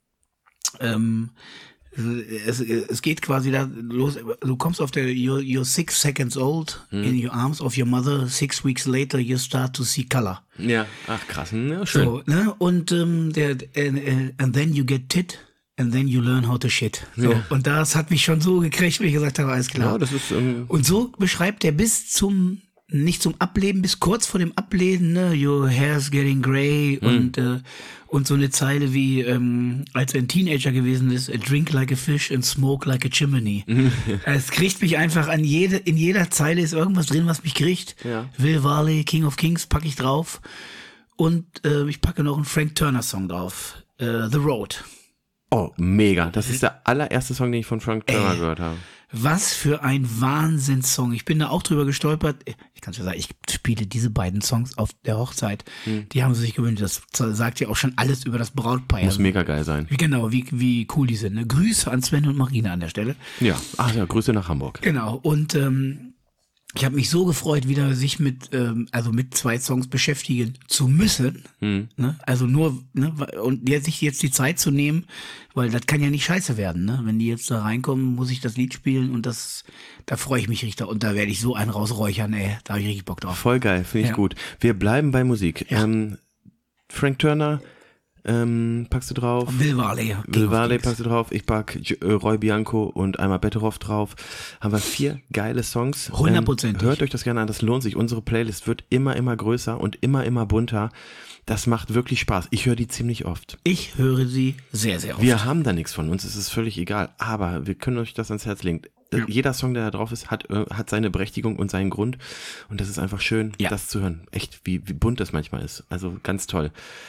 es geht quasi da los, du kommst auf you're 6 seconds old in your arms of your mother, 6 weeks later you start to see color. Ja, ach krass, ja, schön. So, ne? Und and then you get tit and then you learn how to shit. So, ja. Und das hat mich schon so gekriegt, wie ich gesagt habe, alles klar. Ja, das ist, und so beschreibt er nicht zum Ableben, bis kurz vor dem Ableben, ne, your hair's getting grey und so eine Zeile wie, als er ein Teenager gewesen ist, drink like a fish and smoke like a chimney. Es kriegt mich einfach in jeder Zeile ist irgendwas drin, was mich kriegt. Ja. Will Varley, King of Kings packe ich drauf und ich packe noch einen Frank Turner Song drauf, The Road. Oh, mega. Das ist der allererste Song, den ich von Frank Turner gehört habe. Was für ein Wahnsinnssong. Ich bin da auch drüber gestolpert. Ich kann ja sagen, ich spiele diese beiden Songs auf der Hochzeit. Die haben sie sich gewünscht. Das sagt ja auch schon alles über das Brautpaar. Muss mega geil sein. Genau, wie cool die sind. Ne? Grüße an Sven und Marina an der Stelle. Ja, Grüße nach Hamburg. Genau, und ich habe mich so gefreut, wieder sich mit 2 Songs beschäftigen zu müssen. Ne? Also nur, ne? Und sich jetzt die Zeit zu nehmen, weil das kann ja nicht scheiße werden. Ne? Wenn die jetzt da reinkommen, muss ich das Lied spielen und da freue ich mich richtig. Und da werde ich so einen rausräuchern, da habe ich richtig Bock drauf. Voll geil, finde ich gut. Wir bleiben bei Musik. Ja. Frank Turner, packst du drauf? Will Varley packst du drauf. Ich pack Roy Bianco und einmal Betteroff drauf. Haben wir 4 geile Songs. 100%. Hört euch das gerne an, das lohnt sich. Unsere Playlist wird immer größer und immer bunter. Das macht wirklich Spaß. Ich höre die ziemlich oft. Ich höre sie sehr, sehr oft. Wir haben da nichts von uns, es ist völlig egal. Aber wir können euch das ans Herz legen. Ja. Jeder Song, der da drauf ist, hat seine Berechtigung und seinen Grund. Und das ist einfach schön, das zu hören. Echt, wie bunt das manchmal ist. Also ganz toll.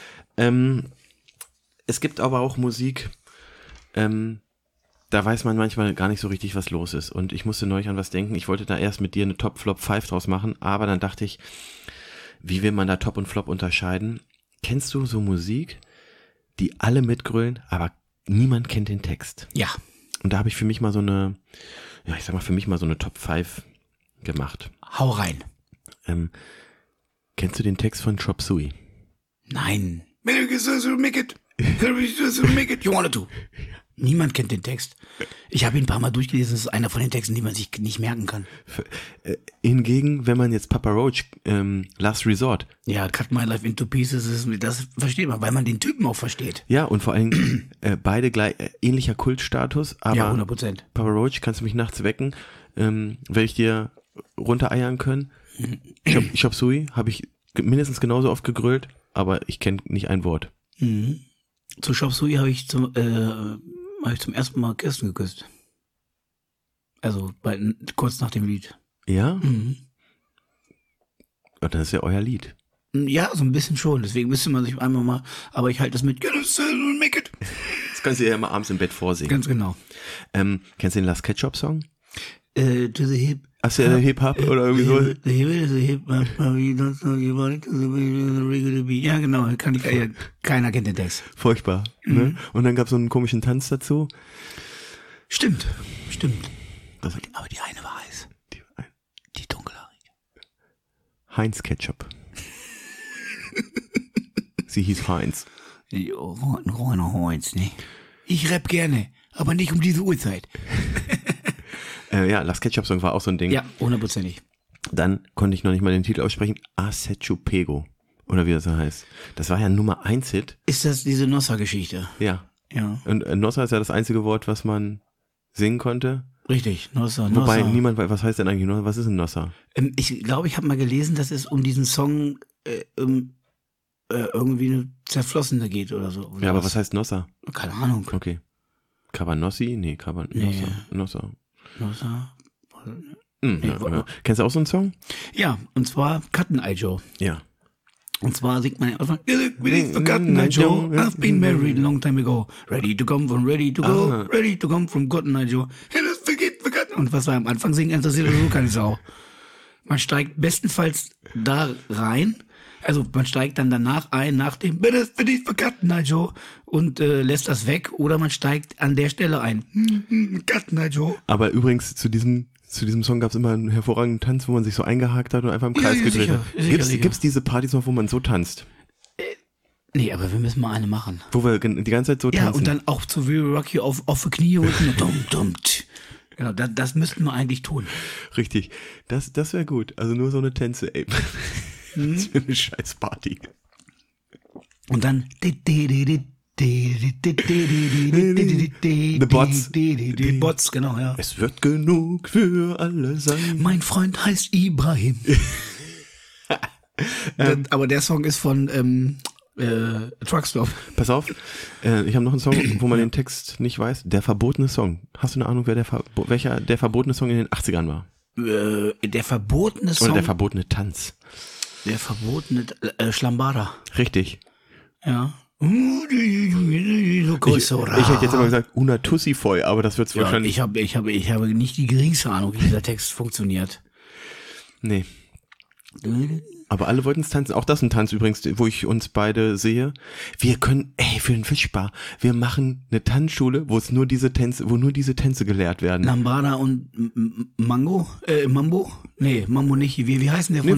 Es gibt aber auch Musik, da weiß man manchmal gar nicht so richtig, was los ist. Und ich musste neulich an was denken. Ich wollte da erst mit dir eine Top-Flop-5 draus machen, aber dann dachte ich, wie will man da Top und Flop unterscheiden? Kennst du so Musik, die alle mitgrölen, aber niemand kennt den Text? Ja. Und da habe ich für mich mal so eine Top 5 gemacht. Hau rein. Kennst du den Text von Chop Suey? Nein. Make it. You wanted to. Niemand kennt den Text. Ich habe ihn ein paar Mal durchgelesen, das ist einer von den Texten, die man sich nicht merken kann. Hingegen, wenn man jetzt Papa Roach, Last Resort. Ja, Cut My Life into Pieces, das versteht man, weil man den Typen auch versteht. Ja, und vor allem beide gleich ähnlicher Kultstatus, aber ja, 100%. Papa Roach, kannst du mich nachts wecken, werde ich dir runtereiern können. Chop Suey habe ich mindestens genauso oft gegrölt, aber ich kenne nicht ein Wort. Zu Chop Suey habe ich zum ersten Mal Kirsten geküsst. Also kurz nach dem Lied. Ja? Ja, das ist ja euer Lied. Ja, so ein bisschen schon. Deswegen müsste man sich einmal mal, aber ich halte das mit Make it. Das kannst du ja immer abends im Bett vorsingen. Ganz genau. Kennst du den Last Ketchup Song? To the Hip. Hast du Hip-Hop oder irgendwie so? Ja, genau. Keiner kennt den Text. Furchtbar. Ne? Und dann gab es so einen komischen Tanz dazu. Stimmt. Aber die eine war heiß. Die dunkelhaarige. Heinz Ketchup. Sie hieß Heinz. Reiner Heinz, ne? Ich rapp gerne, aber nicht um diese Uhrzeit. Ja, Last Ketchup Song war auch so ein Ding. Ja, 100%. Dann konnte ich noch nicht mal den Titel aussprechen. Acechu Pego. Oder wie das heißt. Das war ja Nummer 1 Hit. Ist das diese Nossa-Geschichte? Ja. Ja. Und Nossa ist ja das einzige Wort, was man singen konnte. Richtig, Nossa. Wobei niemand weiß, was heißt denn eigentlich Nossa? Was ist ein Nossa? Ich glaube, ich habe mal gelesen, dass es um diesen Song irgendwie eine Zerflossene geht oder so. Oder ja, aber was heißt Nossa? Keine Ahnung. Okay. Cabanossi? Nee, Nossa. Nossa. Ja. Kennst du auch so einen Song? Ja, und zwar Cutten Eye Joe. Ja. Und zwar singt man ja einfach Cutten Eye Joe, I've been married a long time ago. Ready to come from ready to go, ready to come from Cutten Eye Joe. Und was wir am Anfang singen, interessiert sowieso keine Sau. Man steigt bestenfalls da rein, also man steigt dann danach ein, nach dem Cutten Eye Joe und lässt das weg, oder man steigt an der Stelle ein. Cutten Eye Joe. Aber übrigens zu diesem Song gab es immer einen hervorragenden Tanz, wo man sich so eingehakt hat und einfach im Kreis gedreht hat. Gibt's diese Partys noch, wo man so tanzt? Nee, aber wir müssen mal eine machen. Wo wir die ganze Zeit so tanzen. Ja, und dann auch zu Will Rocky auf die Knie und genau, das müssten wir eigentlich tun. Richtig, das wäre gut. Also nur so eine Tänze, ey. Das wäre eine scheiß Party. Und dann The Bots. Die Bots, genau, ja. Es wird genug für alle sein. Mein Freund heißt Ibrahim. Aber der Song ist von Truckstop. Pass auf, ich habe noch einen Song, wo man den Text nicht weiß. Der verbotene Song. Hast du eine Ahnung, welcher der verbotene Song in den 80ern war? Der verbotene Song? Oder der verbotene Tanz. Der verbotene Schlambada. Richtig. Ja. Ich hätte jetzt aber gesagt, Una Tussi Foi, aber das wird's wahrscheinlich. Ich habe nicht die geringste Ahnung, wie dieser Text funktioniert. Nee. Aber alle wollten es tanzen. Auch das ein Tanz übrigens, wo ich uns beide sehe. Wir können, für den Fischbar, wir machen eine Tanzschule, wo nur diese Tänze gelehrt werden. Lambada und Mambo? Nee, Mambo nicht. Wie heißen der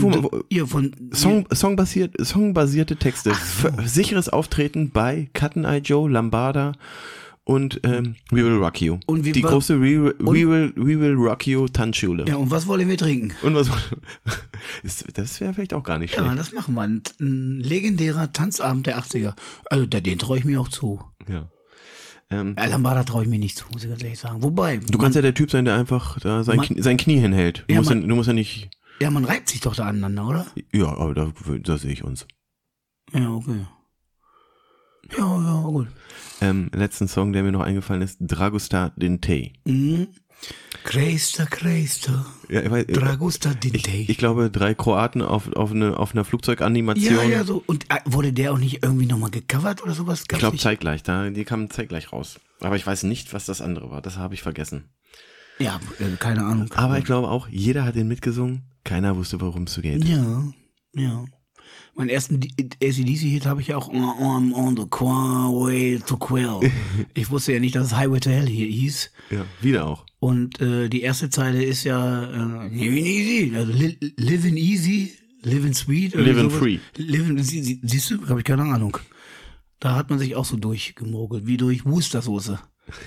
Songbasierte Texte. Sicheres Auftreten bei Cutten Eye Joe, Lambada und We Will Rock You. Und die große We Will Rock You Tanzschule. Ja, und was wollen wir trinken? Und was? Das wäre vielleicht auch gar nicht schlecht. Ja, das machen wir. Ein legendärer Tanzabend der 80er. Also den traue ich mir auch zu. Ja. Lambada traue ich mir nicht zu, muss ich ganz ehrlich sagen. Wobei. Du kannst ja der Typ sein, der einfach da sein Knie hinhält. Du musst ja nicht. Ja, man reibt sich doch da aneinander, oder? Ja, aber da sehe ich uns. Ja, okay. Ja, gut. Letzten Song, der mir noch eingefallen ist, Dragusta Dinte. Kreista. Ja, Dragusta Dinte. Ich glaube, 3 Kroaten auf einer Flugzeuganimation. Ja, so. Und wurde der auch nicht irgendwie nochmal gecovert oder sowas? Ich glaube zeitgleich, die kamen zeitgleich raus. Aber ich weiß nicht, was das andere war, das habe ich vergessen. Ja, keine Ahnung. Aber ich glaube auch, jeder hat den mitgesungen, keiner wusste, worum es so geht. Ja. Meinen ersten AC/DC-Hit habe ich ja auch I'm on the way to Quell. Ich wusste ja nicht, dass es Highway to Hell hier hieß. Ja, wieder auch. Und die erste Zeile ist ja Living Easy, also Living Easy, Living Sweet. Living Free. Siehst du, habe ich keine Ahnung. Da hat man sich auch so durchgemogelt, wie durch Worcestersoße.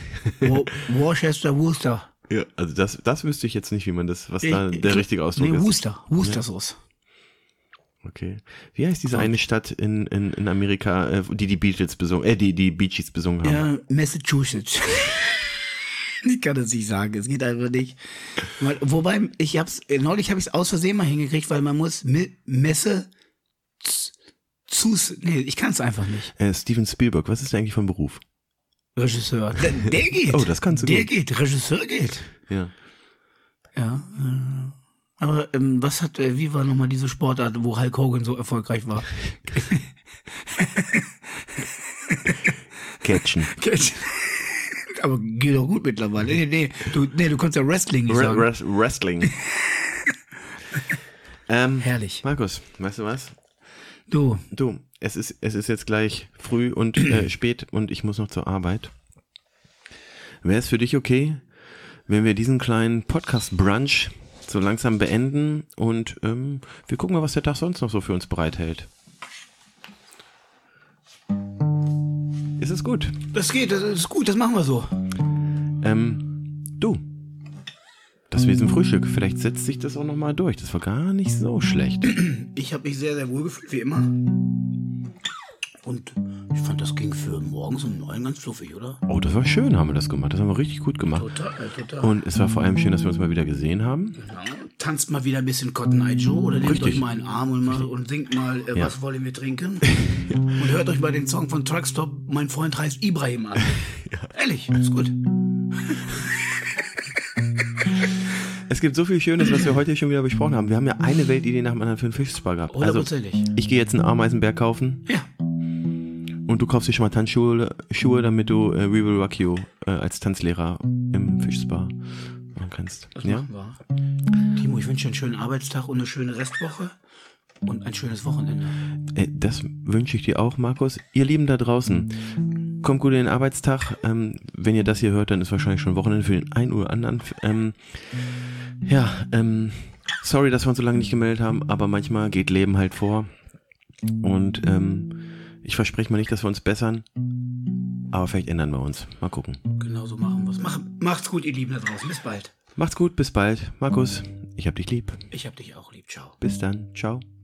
Worcester. Ja, also das wüsste ich jetzt nicht, wie man das, was da der richtige Ausdruck ist. Worcestersoße. Okay. Wie heißt diese eine Stadt in Amerika, die Beatles besungen, die Bee Gees besungen haben? Ja, Massachusetts. Ich kann das nicht sagen, es geht einfach nicht. Wobei, neulich habe ich es aus Versehen mal hingekriegt, weil man muss ich kann es einfach nicht. Steven Spielberg, was ist der eigentlich von Beruf? Regisseur. Der geht. Oh, das kannst du Der geht, Regisseur geht. Ja. Ja, aber wie war nochmal diese Sportart, wo Hulk Hogan so erfolgreich war? Catchen. Aber geht doch gut mittlerweile. Nee, du kannst ja Wrestling nicht sagen. Wrestling. Herrlich. Markus, weißt du was? Du, es ist jetzt gleich früh und spät und ich muss noch zur Arbeit. Wäre es für dich okay, wenn wir diesen kleinen Podcast-Brunch so langsam beenden und wir gucken mal, was der Tag sonst noch so für uns bereithält. Ist es gut? Das geht, das ist gut, das machen wir so. Du. Das Wiesenfrühstück, vielleicht setzt sich das auch nochmal durch. Das war gar nicht so schlecht. Ich habe mich sehr, sehr wohl gefühlt, wie immer. Und ich fand, das ging für morgens um 9 ganz fluffig, oder? Oh, das war schön, haben wir das gemacht. Das haben wir richtig gut gemacht. Total. Und es war vor allem schön, dass wir uns mal wieder gesehen haben. Genau. Tanzt mal wieder ein bisschen Cotton Eye Joe oder nehmt euch mal einen Arm und singt mal, was wollen wir trinken? Und hört euch mal den Song von Truckstop, mein Freund heißt Ibrahim an. Ehrlich, ist gut. Es gibt so viel Schönes, was wir heute schon wieder besprochen haben. Wir haben ja eine Weltidee nach dem anderen für einen Fischspa gehabt. Also, ich gehe jetzt einen Ameisenberg kaufen. Ja. Und du kaufst dir schon mal Tanzschuhe, damit du We Will Rock You als Tanzlehrer im Fischspa machen kannst. Das machen wir. Timo, ich wünsche dir einen schönen Arbeitstag und eine schöne Restwoche und ein schönes Wochenende. Das wünsche ich dir auch, Markus. Ihr Lieben da draußen, kommt gut in den Arbeitstag. Wenn ihr das hier hört, dann ist wahrscheinlich schon Wochenende für den einen oder anderen. Sorry, dass wir uns so lange nicht gemeldet haben, aber manchmal geht Leben halt vor. Und ich verspreche mal nicht, dass wir uns bessern, aber vielleicht ändern wir uns. Mal gucken. Genau so machen wir es. Macht's gut, ihr Lieben da draußen. Bis bald. Macht's gut, bis bald. Markus, ich hab dich lieb. Ich hab dich auch lieb. Ciao. Bis dann. Ciao.